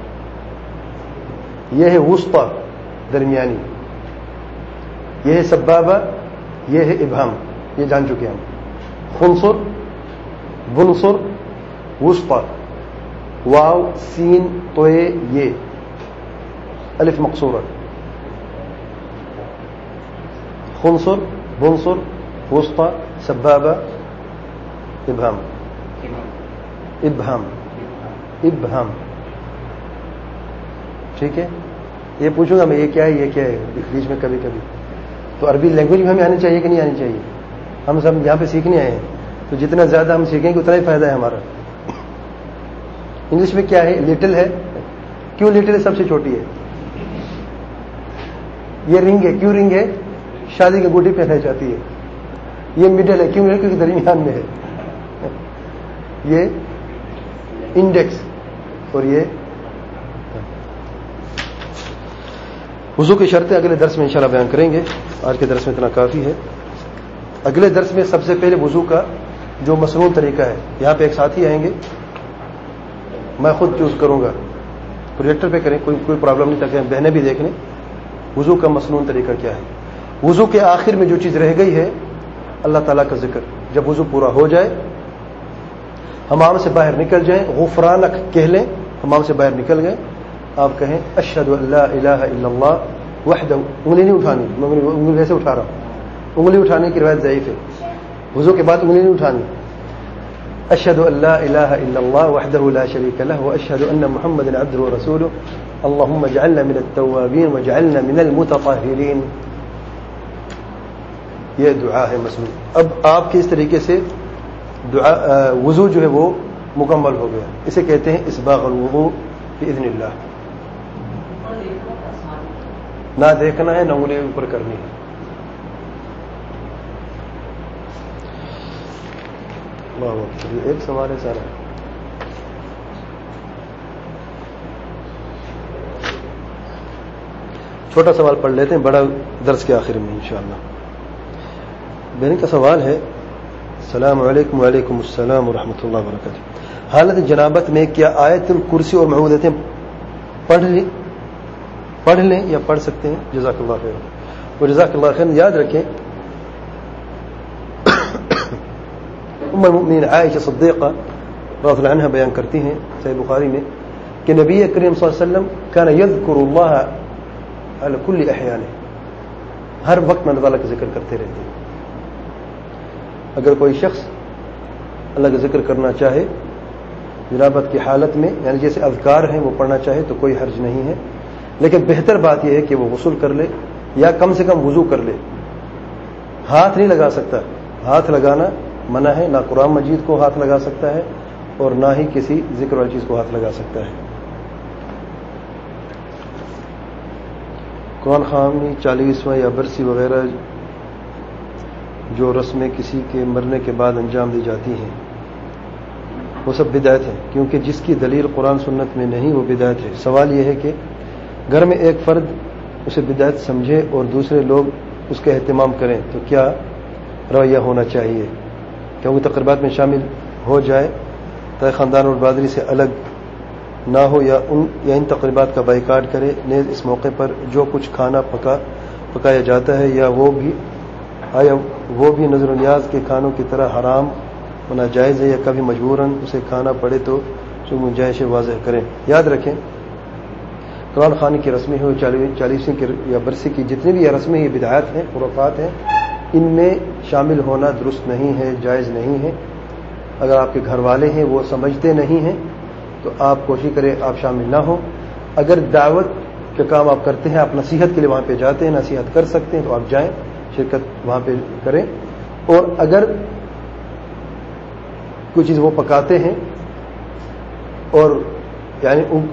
یہ ہے وسطی, درمیانی. یہ ہے سبابہ, یہ ہے ابہام, یہ جان چکے ہم. خنصر, بنصر, وسطی, واو سین طوے یہ, الف مقصورہ. خنصر, بنصر, وسطی, سبابہ, ابہام. ابہام ابہام ٹھیک ہے. یہ پوچھوں گا میں یہ کیا ہے, یہ کیا ہے بیچ میں کبھی کبھی. تو عربی لینگویج میں ہمیں آنی چاہیے کہ نہیں آنی چاہیے؟ ہم سب یہاں پہ سیکھنے آئے ہیں, تو جتنا زیادہ ہم سیکھیں گے اتنا ہی فائدہ ہے ہمارا. انگلش میں کیا ہے؟ لٹل ہے. کیوں لٹل ہے؟ سب سے چھوٹی ہے. یہ رنگ ہے, کیوں رنگ ہے؟ شادی کی گوٹی پہنائی جاتی ہے. یہ مڈل ہے, کیوں ہے؟ کیونکہ درمیان میں ہے. یہ انڈیکس, اور یہ وضو کی شرطیں اگلے درس میں انشاءاللہ بیان کریں گے. آج کے درس میں اتنا کافی ہے. اگلے درس میں سب سے پہلے وضو کا جو مسنون طریقہ ہے, یہاں پہ ایک ساتھی آئیں گے, میں خود چوز کروں گا, پروجیکٹر پہ کریں, کوئی کوئی پرابلم نہیں, تاکہ بہنیں بھی دیکھ لیں وضو کا مسنون طریقہ کیا ہے. وضو کے آخر میں جو چیز رہ گئی ہے اللہ تعالیٰ کا ذکر. جب وضو پورا ہو جائے, حمام سے باہر نکل جائیں, غفرانک کہہ لیں, حمام سے باہر نکل گئے, آپ کہیں اشہد ان لا الہ الا اللہ وحدہ. انگلی نہیں اٹھانی, میں انگلی ویسے اٹھا رہا ہوں, انگلی اٹھانے کی روایت ضعیف ہے. وضو کے بعد انگلی نہیں اٹھانی. اشہد ان لا الہ الا اللہ وحدہ لا شریک لہ واشہد ان محمدا عبدہ ورسولہ اللہم اجعلنا من التوابین واجعلنا من المتطہرین. یہ دعا ہے مسنون. اب آپ کے اس طریقے سے دعا وضو جو ہے وہ مکمل ہو گیا. اسے کہتے ہیں اسباغ الوضوء باذن اللہ. نہ دیکھنا ہے نہ انگلی اوپر کرنی ہے. ایک سوال ہے سارا. چھوٹا سوال پڑھ لیتے ہیں, بڑا درس کے آخر میں انشاءاللہ. بہن کا سوال ہے, السلام علیکم. وعلیکم السلام ورحمۃ اللہ وبرکاتہ. حالت جنابت میں کیا آیت الکرسی اور معوذتیں پڑھ لیں پڑھ لیں یا پڑھ سکتے ہیں؟ جزاک اللہ خیر. اور جزاک اللہ خیر. یاد رکھیں ام المؤمنین عائشہ صدیقہ رضی اللہ عنہا بیان کرتی ہیں صحیح بخاری میں کہ نبی کریم صلی اللہ علیہ وسلم کان یذکر اللہ علی کل احیان, ہر وقت میں اللہ تعالیٰ کا ذکر کرتے رہتے ہیں. اگر کوئی شخص اللہ کا ذکر کرنا چاہے جنابت کی حالت میں, یعنی جیسے اذکار ہیں وہ پڑھنا چاہے تو کوئی حرج نہیں ہے, لیکن بہتر بات یہ ہے کہ وہ غسل کر لے یا کم سے کم وضو کر لے. ہاتھ نہیں لگا سکتا, ہاتھ لگانا منع ہے. نہ قرآن مجید کو ہاتھ لگا سکتا ہے اور نہ ہی کسی ذکر والی چیز کو ہاتھ لگا سکتا ہے. قرآن خوانی چالیسواں یا برسی وغیرہ جو رسمیں کسی کے مرنے کے بعد انجام دی جاتی ہیں وہ سب بدعت ہے, کیونکہ جس کی دلیل قرآن سنت میں نہیں وہ بدعت ہے. سوال یہ ہے کہ گھر میں ایک فرد اسے بدعت سمجھے اور دوسرے لوگ اس کا اہتمام کریں تو کیا رویہ ہونا چاہیے؟ کیونکہ تقریبات میں شامل ہو جائے تاکہ خاندان اور برادری سے الگ نہ ہو, یا ان یا ان تقریبات کا بائیکاٹ کرے. نیز اس موقع پر جو کچھ کھانا پکا پکایا جاتا ہے یا وہ بھی آیا وہ بھی نظر و نیاز کے کھانوں کی طرح حرام ہونا جائز ہے, یا کبھی مجبوراً اسے کھانا پڑے تو جو گنجائش واضح کریں. یاد رکھیں قرآن خوانی کی رسمیں ہو, چالیسویں کی یا برسی کی جتنی بھی یہ رسمیں یہ بدعات ہیں, خرافات ہیں, ان میں شامل ہونا درست نہیں ہے, جائز نہیں ہے. اگر آپ کے گھر والے ہیں وہ سمجھتے نہیں ہیں تو آپ کوشش کریں آپ شامل نہ ہوں. اگر دعوت کا کام آپ کرتے ہیں, آپ نصیحت کے لیے وہاں پہ جاتے ہیں, نصیحت کر سکتے ہیں تو آپ جائیں, شرکت وہاں پہ کریں. اور اگر کوئی چیز وہ پکاتے ہیں اور یعنی ان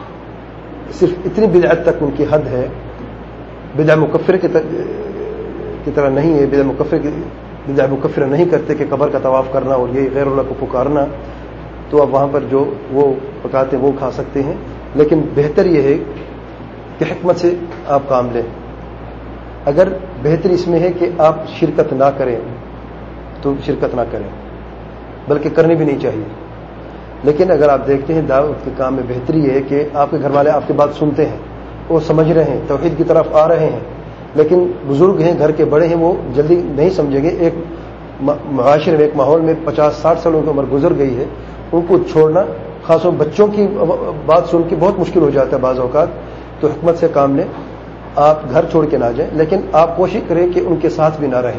صرف اتنی بدعت تک ان کی حد ہے, بدعہ مکفر کی طرح نہیں ہے, بدعہ مکفر کی بدعہ مکفر نہیں کرتے کہ قبر کا طواف کرنا اور یہ غیر اللہ کو پکارنا, تو آپ وہاں پر جو وہ پکاتے ہیں وہ کھا سکتے ہیں. لیکن بہتر یہ ہے کہ حکمت سے آپ کام لیں. اگر بہتر اس میں ہے کہ آپ شرکت نہ کریں تو شرکت نہ کریں, بلکہ کرنی بھی نہیں چاہیے. لیکن اگر آپ دیکھتے ہیں دعوت کے کام میں بہتری یہ ہے کہ آپ کے گھر والے آپ کی بات سنتے ہیں, وہ سمجھ رہے ہیں, توحید کی طرف آ رہے ہیں, لیکن بزرگ ہیں, گھر کے بڑے ہیں, وہ جلدی نہیں سمجھیں گے. ایک معاشرے میں, ایک ماحول میں پچاس ساٹھ سالوں کی عمر گزر گئی ہے, ان کو چھوڑنا خاص طور بچوں کی بات سن کے بہت مشکل ہو جاتا ہے بعض اوقات. تو حکمت سے کام لیں, آپ گھر چھوڑ کے نہ جائیں, لیکن آپ کوشش کریں کہ ان کے ساتھ بھی نہ رہیں.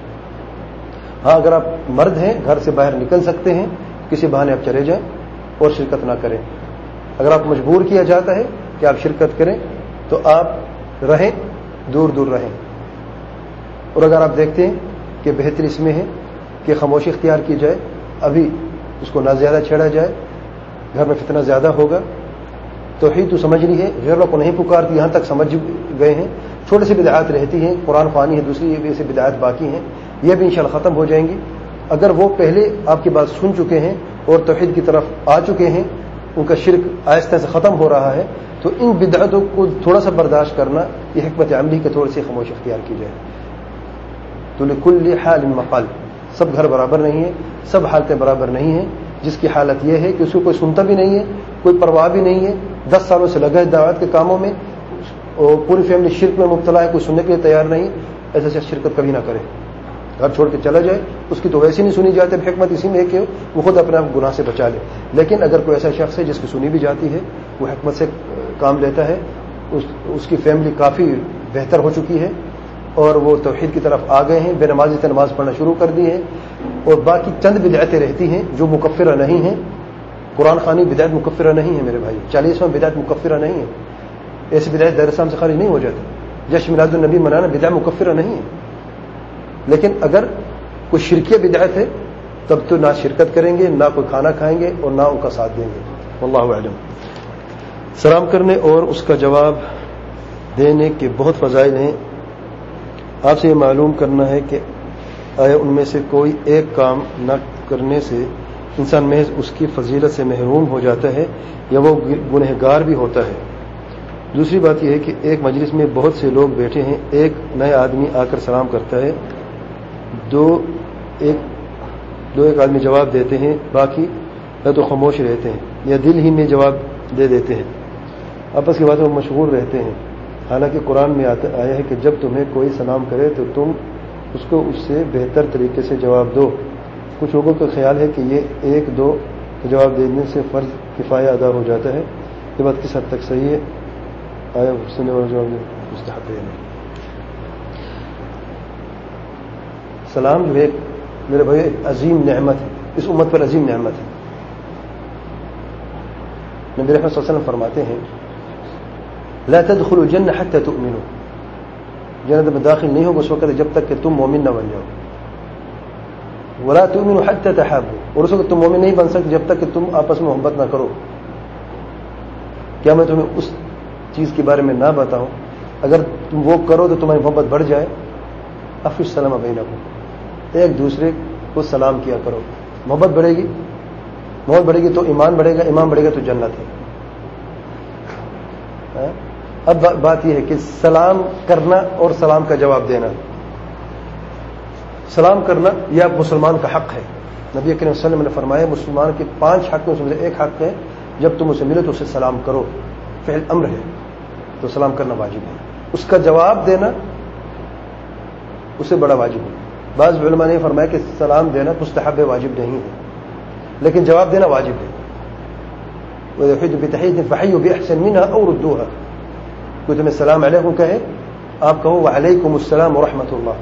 ہاں اگر آپ مرد ہیں, گھر سے باہر نکل سکتے ہیں, کسی بہانے آپ چلے جائیں اور شرکت نہ کریں. اگر آپ مجبور کیا جاتا ہے کہ آپ شرکت کریں تو آپ رہیں, دور دور رہیں. اور اگر آپ دیکھتے ہیں کہ بہتر اس میں ہے کہ خاموشی اختیار کی جائے, ابھی اس کو نہ زیادہ چھیڑا جائے, گھر میں فتنہ زیادہ ہوگا. توحید تو سمجھ لی ہے, غیر اللہ کو نہیں پکارتی, یہاں تک سمجھ گئے ہیں. چھوٹی سی بدعات رہتی ہیں, قرآن خوانی ہے, دوسری ایسی بدعات باقی ہیں, یہ بھی انشاءاللہ ختم ہو جائیں گی. اگر وہ پہلے آپ کی بات سن چکے ہیں اور توحید کی طرف آ چکے ہیں, ان کا شرک آہستہ سے ختم ہو رہا ہے, تو ان بدعتوں کو تھوڑا سا برداشت کرنا, یہ حکمت عملی کے تھوڑی سی خاموشی اختیار کی جائے. تو لکل حال مقال, سب گھر برابر نہیں ہے, سب حالتیں برابر نہیں ہیں. جس کی حالت یہ ہے کہ اس کو کوئی سنتا بھی نہیں ہے, کوئی پرواہ بھی نہیں ہے, دس سالوں سے لگا ہے دعوت کے کاموں میں, اور پوری فیملی شرک میں مبتلا ہے, کوئی سننے کے لیے تیار نہیں, ایسے سے شرکت کبھی نہ کرے, گھر چھوڑ کے چلا جائے. اس کی تو ویسے نہیں سنی جاتی, حکمت اسی میں ہے کہ وہ خود اپنے آپ گناہ سے بچا لے. لیکن اگر کوئی ایسا شخص ہے جس کی سنی بھی جاتی ہے, وہ حکمت سے کام لیتا ہے, اس, اس کی فیملی کافی بہتر ہو چکی ہے اور وہ توحید کی طرف آ گئے ہیں, بے نمازی سے نماز پڑھنا شروع کر دی ہے, اور باقی چند بدعتیں رہتی ہیں جو مکفرہ نہیں ہیں. قرآن خوانی بدعت مکفرہ نہیں ہے میرے بھائی, چالیسواں بدعت مکفرہ نہیں ہے. ایسی بدعت دیر اسلام سے خارج نہیں ہو جاتی. جشن میلاد النبی منانا بدعت مکفرہ نہیں ہے. لیکن اگر کوئی شرکیہ بدعت ہے تب تو نہ شرکت کریں گے، نہ کوئی کھانا کھائیں گے اور نہ ان کا ساتھ دیں گے. واللہ اعلم. سلام کرنے اور اس کا جواب دینے کے بہت فضائل ہیں. آپ سے یہ معلوم کرنا ہے کہ آیا ان میں سے کوئی ایک کام نہ کرنے سے انسان محض اس کی فضیلت سے محروم ہو جاتا ہے یا وہ گنہگار بھی ہوتا ہے؟ دوسری بات یہ ہے کہ ایک مجلس میں بہت سے لوگ بیٹھے ہیں، ایک نئے آدمی آ کر سلام کرتا ہے، دو ایک دو ایک آدمی جواب دیتے ہیں، باقی یا تو خاموش رہتے ہیں یا دل ہی میں جواب دے دیتے ہیں، آپس کی باتوں میں مشغول رہتے ہیں. حالانکہ قرآن میں آیا ہے کہ جب تمہیں کوئی سلام کرے تو تم اس کو اس سے بہتر طریقے سے جواب دو. کچھ لوگوں کا خیال ہے کہ یہ ایک دو جواب دینے سے فرض کفایہ ادا ہو جاتا ہے. یہ بات کس حد تک صحیح ہے؟ آیا سننے والا جواب مستحب ہے. سلام جو ایک میرے بھائی ایک عظیم نعمت ہے، اس امت پر عظیم نعمت ہے. نبی رحمت صلی اللہ علیہ وسلم فرماتے ہیں لا تدخلوا الجنہ حتی تؤمنوا، جنت میں داخل نہیں ہوگا اس وقت جب تک کہ تم مومن نہ بن جاؤ. ولا تؤمنوا حتی تحابوا، اور اس وقت تم مومن نہیں بن سکتے جب تک کہ تم آپس میں محبت نہ کرو. کیا میں تمہیں اس چیز کے بارے میں نہ بتاؤں اگر تم وہ کرو تو تمہاری محبت بڑھ جائے؟ افشوا السلام بینکم، ایک دوسرے کو سلام کیا کرو. محبت بڑھے گی، محبت بڑھے گی تو ایمان بڑھے گا، ایمان بڑھے گا تو جنت ہے. اب بات یہ ہے کہ سلام کرنا اور سلام کا جواب دینا. سلام کرنا یہ مسلمان کا حق ہے. نبی کریم صلی اللہ علیہ وسلم نے فرمایا مسلمان کے پانچ حق میں سے ایک حق ہے جب تم اسے ملے تو اسے سلام کرو. فعل امر ہے تو سلام کرنا واجب ہے. اس کا جواب دینا اسے بڑا واجب ہے. بعض علماء نے فرمایا کہ سلام دینا مستحب واجب نہیں ہے، لیکن جواب دینا واجب ہے. وَيُحِيطُ بِتَحِيَّةٍ فَحَيُّوا بِأَحْسَنَ مِنْهَا أَوْ رُدُّوهَا، کوئی تمہیں السلام علیکم کہے آپ کہو وعلیکم السلام ورحمۃ اللہ.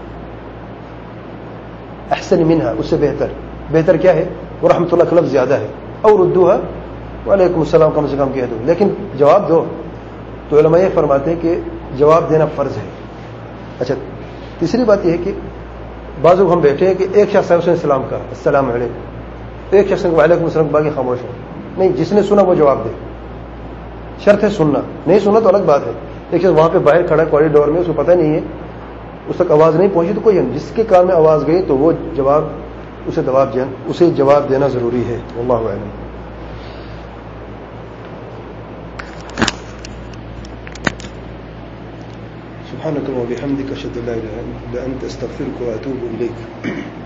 احسن منها، اس سے بہتر. بہتر کیا ہے؟ ورحمۃ اللہ کا لفظ زیادہ ہے. اور ردوها وعلیکم السلام کم سے کم کہہ دو، لیکن جواب دو. تو علماء یہ فرماتے ہیں کہ جواب دینا فرض ہے. اچھا، تیسری بات یہ ہے کہ بعض لوگ ہم بیٹھے ہیں کہ ایک شخص ہے اس نے سلام کہا السلام علیکم، ایک شخص نے وعلیکم السلام، باقی خاموش ہے. نہیں، جس نے سنا وہ جواب دے. شرط ہے سننا، نہیں سنا تو الگ بات ہے. ایک شخص وہاں پہ باہر کھڑا کوریڈور میں، اس کو پتہ نہیں ہے، اس تک آواز نہیں پہنچی تو کوئی ہے، جس کے کان میں آواز گئی تو وہ جواب اسے جواب اسے جواب دینا ضروری ہے. واللہ اعلم. سبحانك وبحمدك اشهد ان لا اله الا انت استغفرك واتوب اليك.